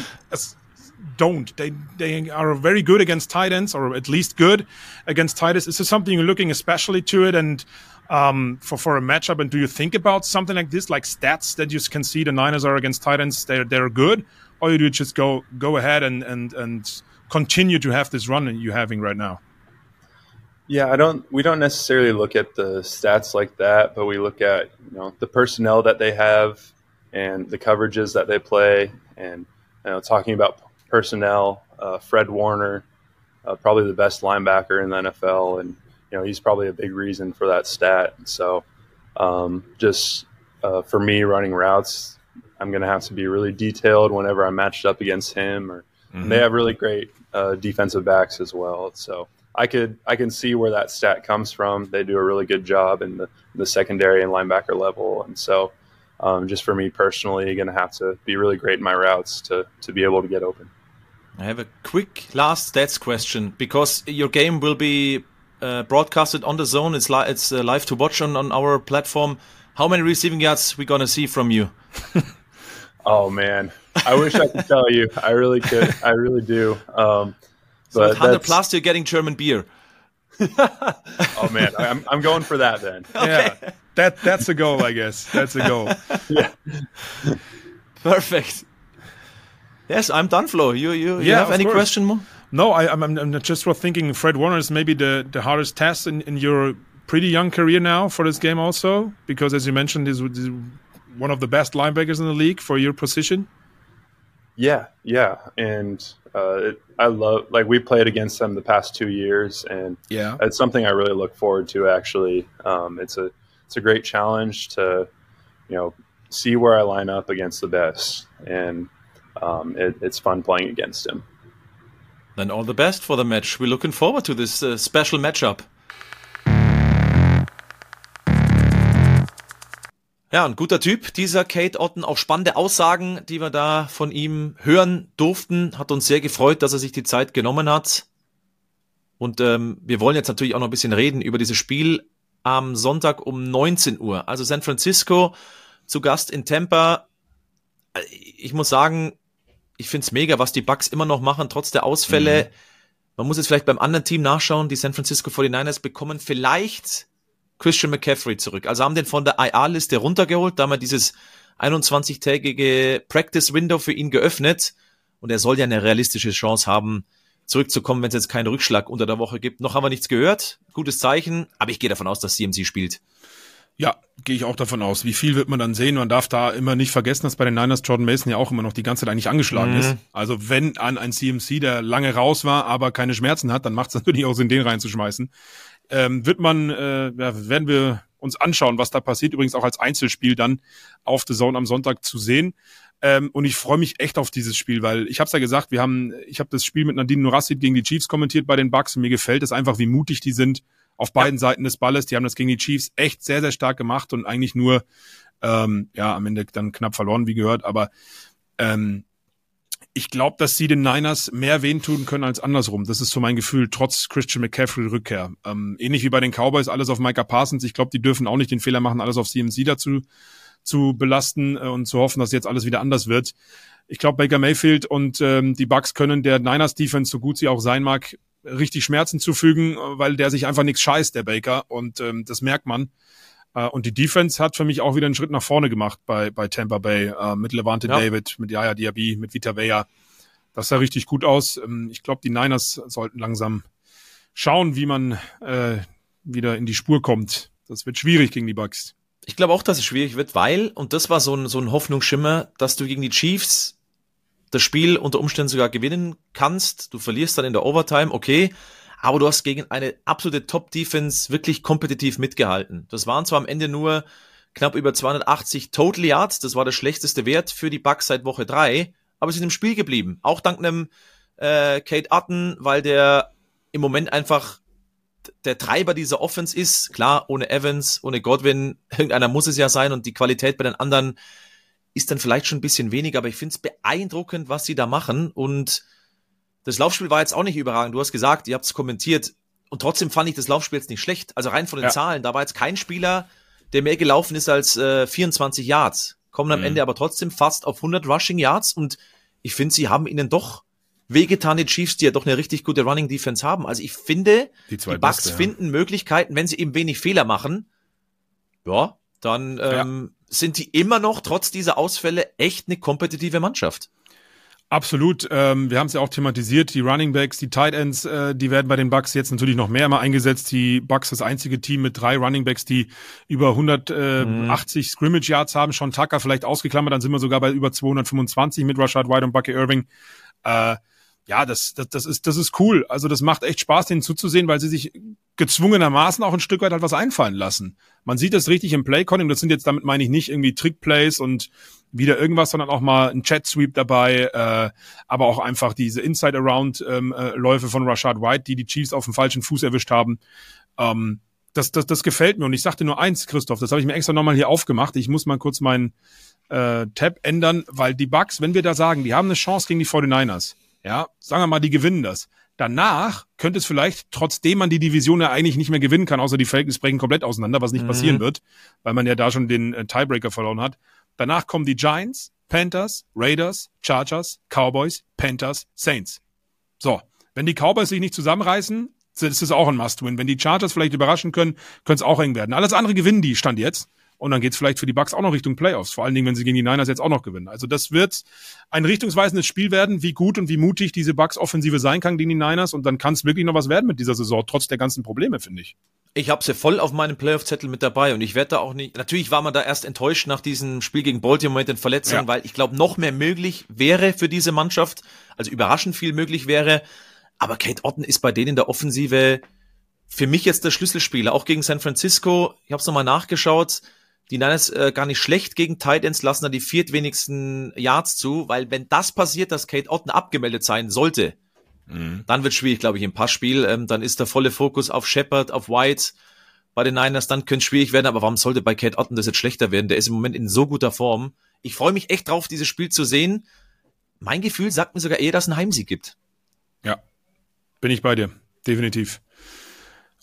are very good against tight ends, or at least good against tight ends. Is this something you're looking especially to it, and for a matchup? And do you think about something like this, like stats that you can see the Niners are against tight ends, they're good, or do you just go ahead and continue to have this run that you're having right now? Yeah, we don't necessarily look at the stats like that, but we look at the personnel that they have and the coverages that they play. And talking about personnel, Fred Warner, probably the best linebacker in the NFL, and he's probably a big reason for that stat. So for me running routes, I'm going to have to be really detailed whenever I'm matched up against him. And they have really great defensive backs as well. So I can see where that stat comes from. They do a really good job in the secondary and linebacker level. And so just for me personally, going to have to be really great in my routes to be able to get open. I have a quick last stats question, because your game will be broadcasted on the Zone. It's live to watch on our platform. How many receiving yards we gonna see from you? Oh man, I wish I could tell you. I really could. I really do. So at 100 plus, you're getting German beer. Oh man, I'm going for that then. Okay. Yeah, that's a goal, I guess. That's a goal. Yeah. Perfect. Yes, I'm done, Flo. You have any question more? No, I'm just thinking Fred Warner is maybe the hardest task in your pretty young career now for this game also, because as you mentioned, he's one of the best linebackers in the league for your position. Yeah. And I love, we played against them the past 2 years, and it's something I really look forward to, actually. It's a great challenge to, see where I line up against the best, and it's fun playing against him. Then all the best for the match. We're looking forward to this special matchup. Ja, ein guter Typ, dieser Kate Otten. Auch spannende Aussagen, die wir da von ihm hören durften. Hat uns sehr gefreut, dass er sich die Zeit genommen hat. Und wir wollen jetzt natürlich auch noch ein bisschen reden über dieses Spiel am Sonntag um 19 Uhr. Also San Francisco zu Gast in Tampa. Ich muss sagen, ich find's mega, was die Bucks immer noch machen, trotz der Ausfälle. Man muss jetzt vielleicht beim anderen Team nachschauen. Die San Francisco 49ers bekommen vielleicht Christian McCaffrey zurück. Also haben den von der IR-Liste runtergeholt, da haben wir dieses 21-tägige Practice-Window für ihn geöffnet. Und er soll ja eine realistische Chance haben, zurückzukommen, wenn es jetzt keinen Rückschlag unter der Woche gibt. Noch haben wir nichts gehört. Gutes Zeichen. Aber ich gehe davon aus, dass CMC spielt. Ja, gehe ich auch davon aus. Wie viel wird man dann sehen? Man darf da immer nicht vergessen, dass bei den Niners Jordan Mason ja auch immer noch die ganze Zeit eigentlich angeschlagen ist. Also wenn an ein CMC, der lange raus war, aber keine Schmerzen hat, dann macht es natürlich auch Sinn, den reinzuschmeißen. Werden wir uns anschauen, was da passiert. Übrigens auch als Einzelspiel dann auf The Zone am Sonntag zu sehen. Und ich freue mich echt auf dieses Spiel, weil ich habe es ja gesagt, ich habe das Spiel mit Nadine Nurassid gegen die Chiefs kommentiert bei den Bucks und mir gefällt es einfach, wie mutig die sind auf beiden Seiten des Balles. Die haben das gegen die Chiefs echt sehr, sehr stark gemacht und eigentlich nur am Ende dann knapp verloren, wie gehört. Aber ich glaube, dass sie den Niners mehr wehtun können als andersrum. Das ist so mein Gefühl, trotz Christian McCaffrey Rückkehr. Ähnlich wie bei den Cowboys, alles auf Micah Parsons. Ich glaube, die dürfen auch nicht den Fehler machen, alles auf CMC dazu zu belasten und zu hoffen, dass jetzt alles wieder anders wird. Ich glaube, Baker Mayfield und die Bucks können der Niners Defense, so gut sie auch sein mag, richtig Schmerzen zufügen, weil der sich einfach nichts scheißt, der Baker. Und das merkt man. Und die Defense hat für mich auch wieder einen Schritt nach vorne gemacht bei Tampa Bay, mit Levante David, mit Yaya Diaby, mit Vita Vea. Das sah richtig gut aus. Ich glaube, die Niners sollten langsam schauen, wie man wieder in die Spur kommt. Das wird schwierig gegen die Bucks. Ich glaube auch, dass es schwierig wird, weil, und das war so ein Hoffnungsschimmer, dass du gegen die Chiefs das Spiel unter Umständen sogar gewinnen kannst. Du verlierst dann in der Overtime, okay, aber du hast gegen eine absolute Top-Defense wirklich kompetitiv mitgehalten. Das waren zwar am Ende nur knapp über 280 Total Yards, das war der schlechteste Wert für die Bucks seit Woche 3, aber sie sind im Spiel geblieben. Auch dank einem Kate Otten, weil der im Moment einfach der Treiber dieser Offense ist. Klar, ohne Evans, ohne Godwin, irgendeiner muss es ja sein und die Qualität bei den anderen ist dann vielleicht schon ein bisschen weniger, aber ich finde es beeindruckend, was sie da machen und das Laufspiel war jetzt auch nicht überragend. Du hast gesagt, ihr habt es kommentiert und trotzdem fand ich das Laufspiel jetzt nicht schlecht. Also rein von den Zahlen, da war jetzt kein Spieler, der mehr gelaufen ist als 24 Yards. Kommen am Ende aber trotzdem fast auf 100 Rushing Yards und ich finde, sie haben ihnen doch wehgetan, die Chiefs, die ja doch eine richtig gute Running Defense haben. Also ich finde, die Bucks finden Möglichkeiten, wenn sie eben wenig Fehler machen, dann sind die immer noch, trotz dieser Ausfälle, echt eine kompetitive Mannschaft. Absolut. Wir haben es ja auch thematisiert. Die Running Backs, die Tight Ends, die werden bei den Bucks jetzt natürlich noch mehr mal eingesetzt. Die Bucks das einzige Team mit 3 Running Backs, die über 180 Scrimmage Yards haben. Sean Tucker vielleicht ausgeklammert, dann sind wir sogar bei über 225 mit Rashad White und Bucky Irving. Das ist cool. Also das macht echt Spaß, denen zuzusehen, weil sie sich gezwungenermaßen auch ein Stück weit halt was einfallen lassen. Man sieht das richtig im Play-Calling. Das sind jetzt, damit meine ich nicht irgendwie Trick-Plays und wieder irgendwas, sondern auch mal ein Jet-Sweep dabei, aber auch einfach diese Inside-Around-Läufe von Rashad White, die Chiefs auf dem falschen Fuß erwischt haben. Das gefällt mir. Und ich sagte nur eins, Christoph, das habe ich mir extra nochmal hier aufgemacht. Ich muss mal kurz meinen Tab ändern, weil die Bucks, wenn wir da sagen, die haben eine Chance gegen die 49ers, ja, sagen wir mal, die gewinnen das. Danach könnte es vielleicht, trotzdem man die Division ja eigentlich nicht mehr gewinnen kann, außer die Falcons brechen komplett auseinander, was nicht passieren wird, weil man ja da schon den Tiebreaker verloren hat. Danach kommen die Giants, Panthers, Raiders, Chargers, Cowboys, Panthers, Saints. So, wenn die Cowboys sich nicht zusammenreißen, ist es auch ein Must-Win. Wenn die Chargers vielleicht überraschen können, könnte es auch eng werden. Alles andere gewinnen die, Stand jetzt. Und dann geht's vielleicht für die Bucks auch noch Richtung Playoffs. Vor allen Dingen, wenn sie gegen die Niners jetzt auch noch gewinnen. Also das wird ein richtungsweisendes Spiel werden, wie gut und wie mutig diese Bucks-Offensive sein kann gegen die Niners. Und dann kann es wirklich noch was werden mit dieser Saison, trotz der ganzen Probleme, finde ich. Ich habe sie voll auf meinem Playoff-Zettel mit dabei und ich werde da auch nicht, natürlich war man da erst enttäuscht nach diesem Spiel gegen Baltimore mit den Verletzungen, weil ich glaube, noch mehr möglich wäre für diese Mannschaft, also überraschend viel möglich wäre, aber Kate Otten ist bei denen in der Offensive für mich jetzt der Schlüsselspieler, auch gegen San Francisco, ich habe es nochmal nachgeschaut, die Niners gar nicht schlecht gegen Tight Ends, lassen da die viertwenigsten Yards zu, weil wenn das passiert, dass Kate Otten abgemeldet sein sollte, dann wird schwierig, glaube ich, im Passspiel. Dann ist der volle Fokus auf Shepard, auf White bei den Niners. Dann könnte es schwierig werden. Aber warum sollte bei Kate Otten das jetzt schlechter werden? Der ist im Moment in so guter Form. Ich freue mich echt drauf, dieses Spiel zu sehen. Mein Gefühl sagt mir sogar eher, dass es einen Heimsieg gibt. Ja, bin ich bei dir. Definitiv.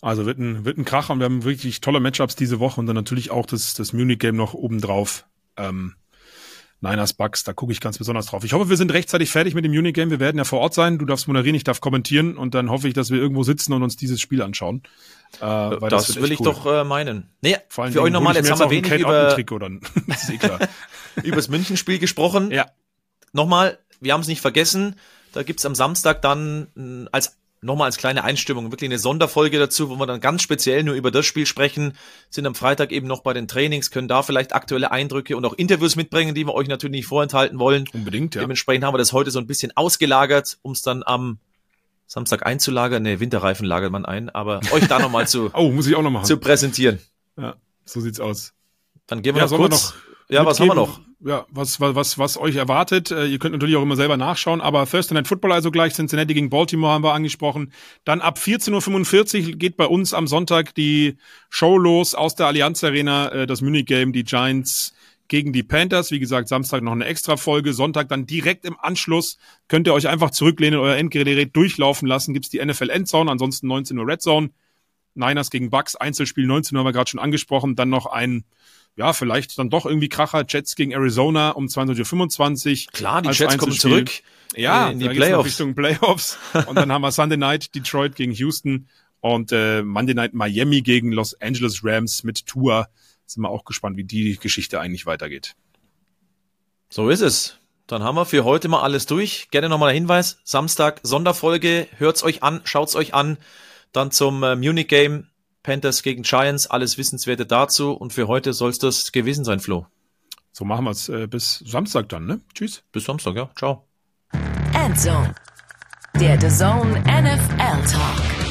Also wird ein Kracher und wir haben wirklich tolle Matchups diese Woche und dann natürlich auch das Munich-Game noch obendrauf. Niners Bucks, da gucke ich ganz besonders drauf. Ich hoffe, wir sind rechtzeitig fertig mit dem Munich-Game. Wir werden ja vor Ort sein. Du darfst moderieren, ich darf kommentieren und dann hoffe ich, dass wir irgendwo sitzen und uns dieses Spiel anschauen. Weil das will ich cool. Doch meinen. Nee, vor allem für euch nochmal, jetzt haben wir wenig über das ist eh klar. über das Münchenspiel gesprochen. Ja. Nochmal, wir haben es nicht vergessen. Da gibt's am Samstag dann als kleine Einstimmung wirklich eine Sonderfolge dazu, wo wir dann ganz speziell nur über das Spiel sprechen, sind am Freitag eben noch bei den Trainings, können da vielleicht aktuelle Eindrücke und auch Interviews mitbringen, die wir euch natürlich nicht vorenthalten wollen. Unbedingt, ja. Dementsprechend haben wir das heute so ein bisschen ausgelagert, um es dann am Samstag einzulagern. Ne, Winterreifen lagert man ein, aber euch da nochmal muss ich auch noch machen. Zu präsentieren. Ja, so sieht's aus. Dann gehen wir noch kurz. Was haben wir noch? Ja, was euch erwartet. Ihr könnt natürlich auch immer selber nachschauen, aber Thursday Night Football also gleich, Cincinnati gegen Baltimore haben wir angesprochen. Dann ab 14:45 Uhr geht bei uns am Sonntag die Show los aus der Allianz Arena, das Munich-Game, die Giants gegen die Panthers. Wie gesagt, Samstag noch eine Extra-Folge, Sonntag dann direkt im Anschluss könnt ihr euch einfach zurücklehnen, euer Endgerät durchlaufen lassen. Gibt's die NFL Endzone, ansonsten 19 Uhr Red Zone. Niners gegen Bucks, Einzelspiel 19 Uhr haben wir gerade schon angesprochen. Dann noch vielleicht dann doch irgendwie Kracher, Jets gegen Arizona um 22:25 Uhr. Klar, die Jets kommen zurück in die Playoffs. Richtung Playoffs. Und dann haben wir Sunday Night Detroit gegen Houston und Monday Night Miami gegen Los Angeles Rams mit Tua. Sind wir auch gespannt, wie die Geschichte eigentlich weitergeht. So ist es. Dann haben wir für heute mal alles durch. Gerne nochmal ein Hinweis. Samstag Sonderfolge. Hört's euch an, schaut's euch an. Dann zum Munich Game. Panthers gegen Giants, alles Wissenswerte dazu. Und für heute soll es das gewesen sein, Flo. So machen wir es bis Samstag dann, ne? Tschüss. Bis Samstag, ja. Ciao. Endzone, der DAZN NFL Talk.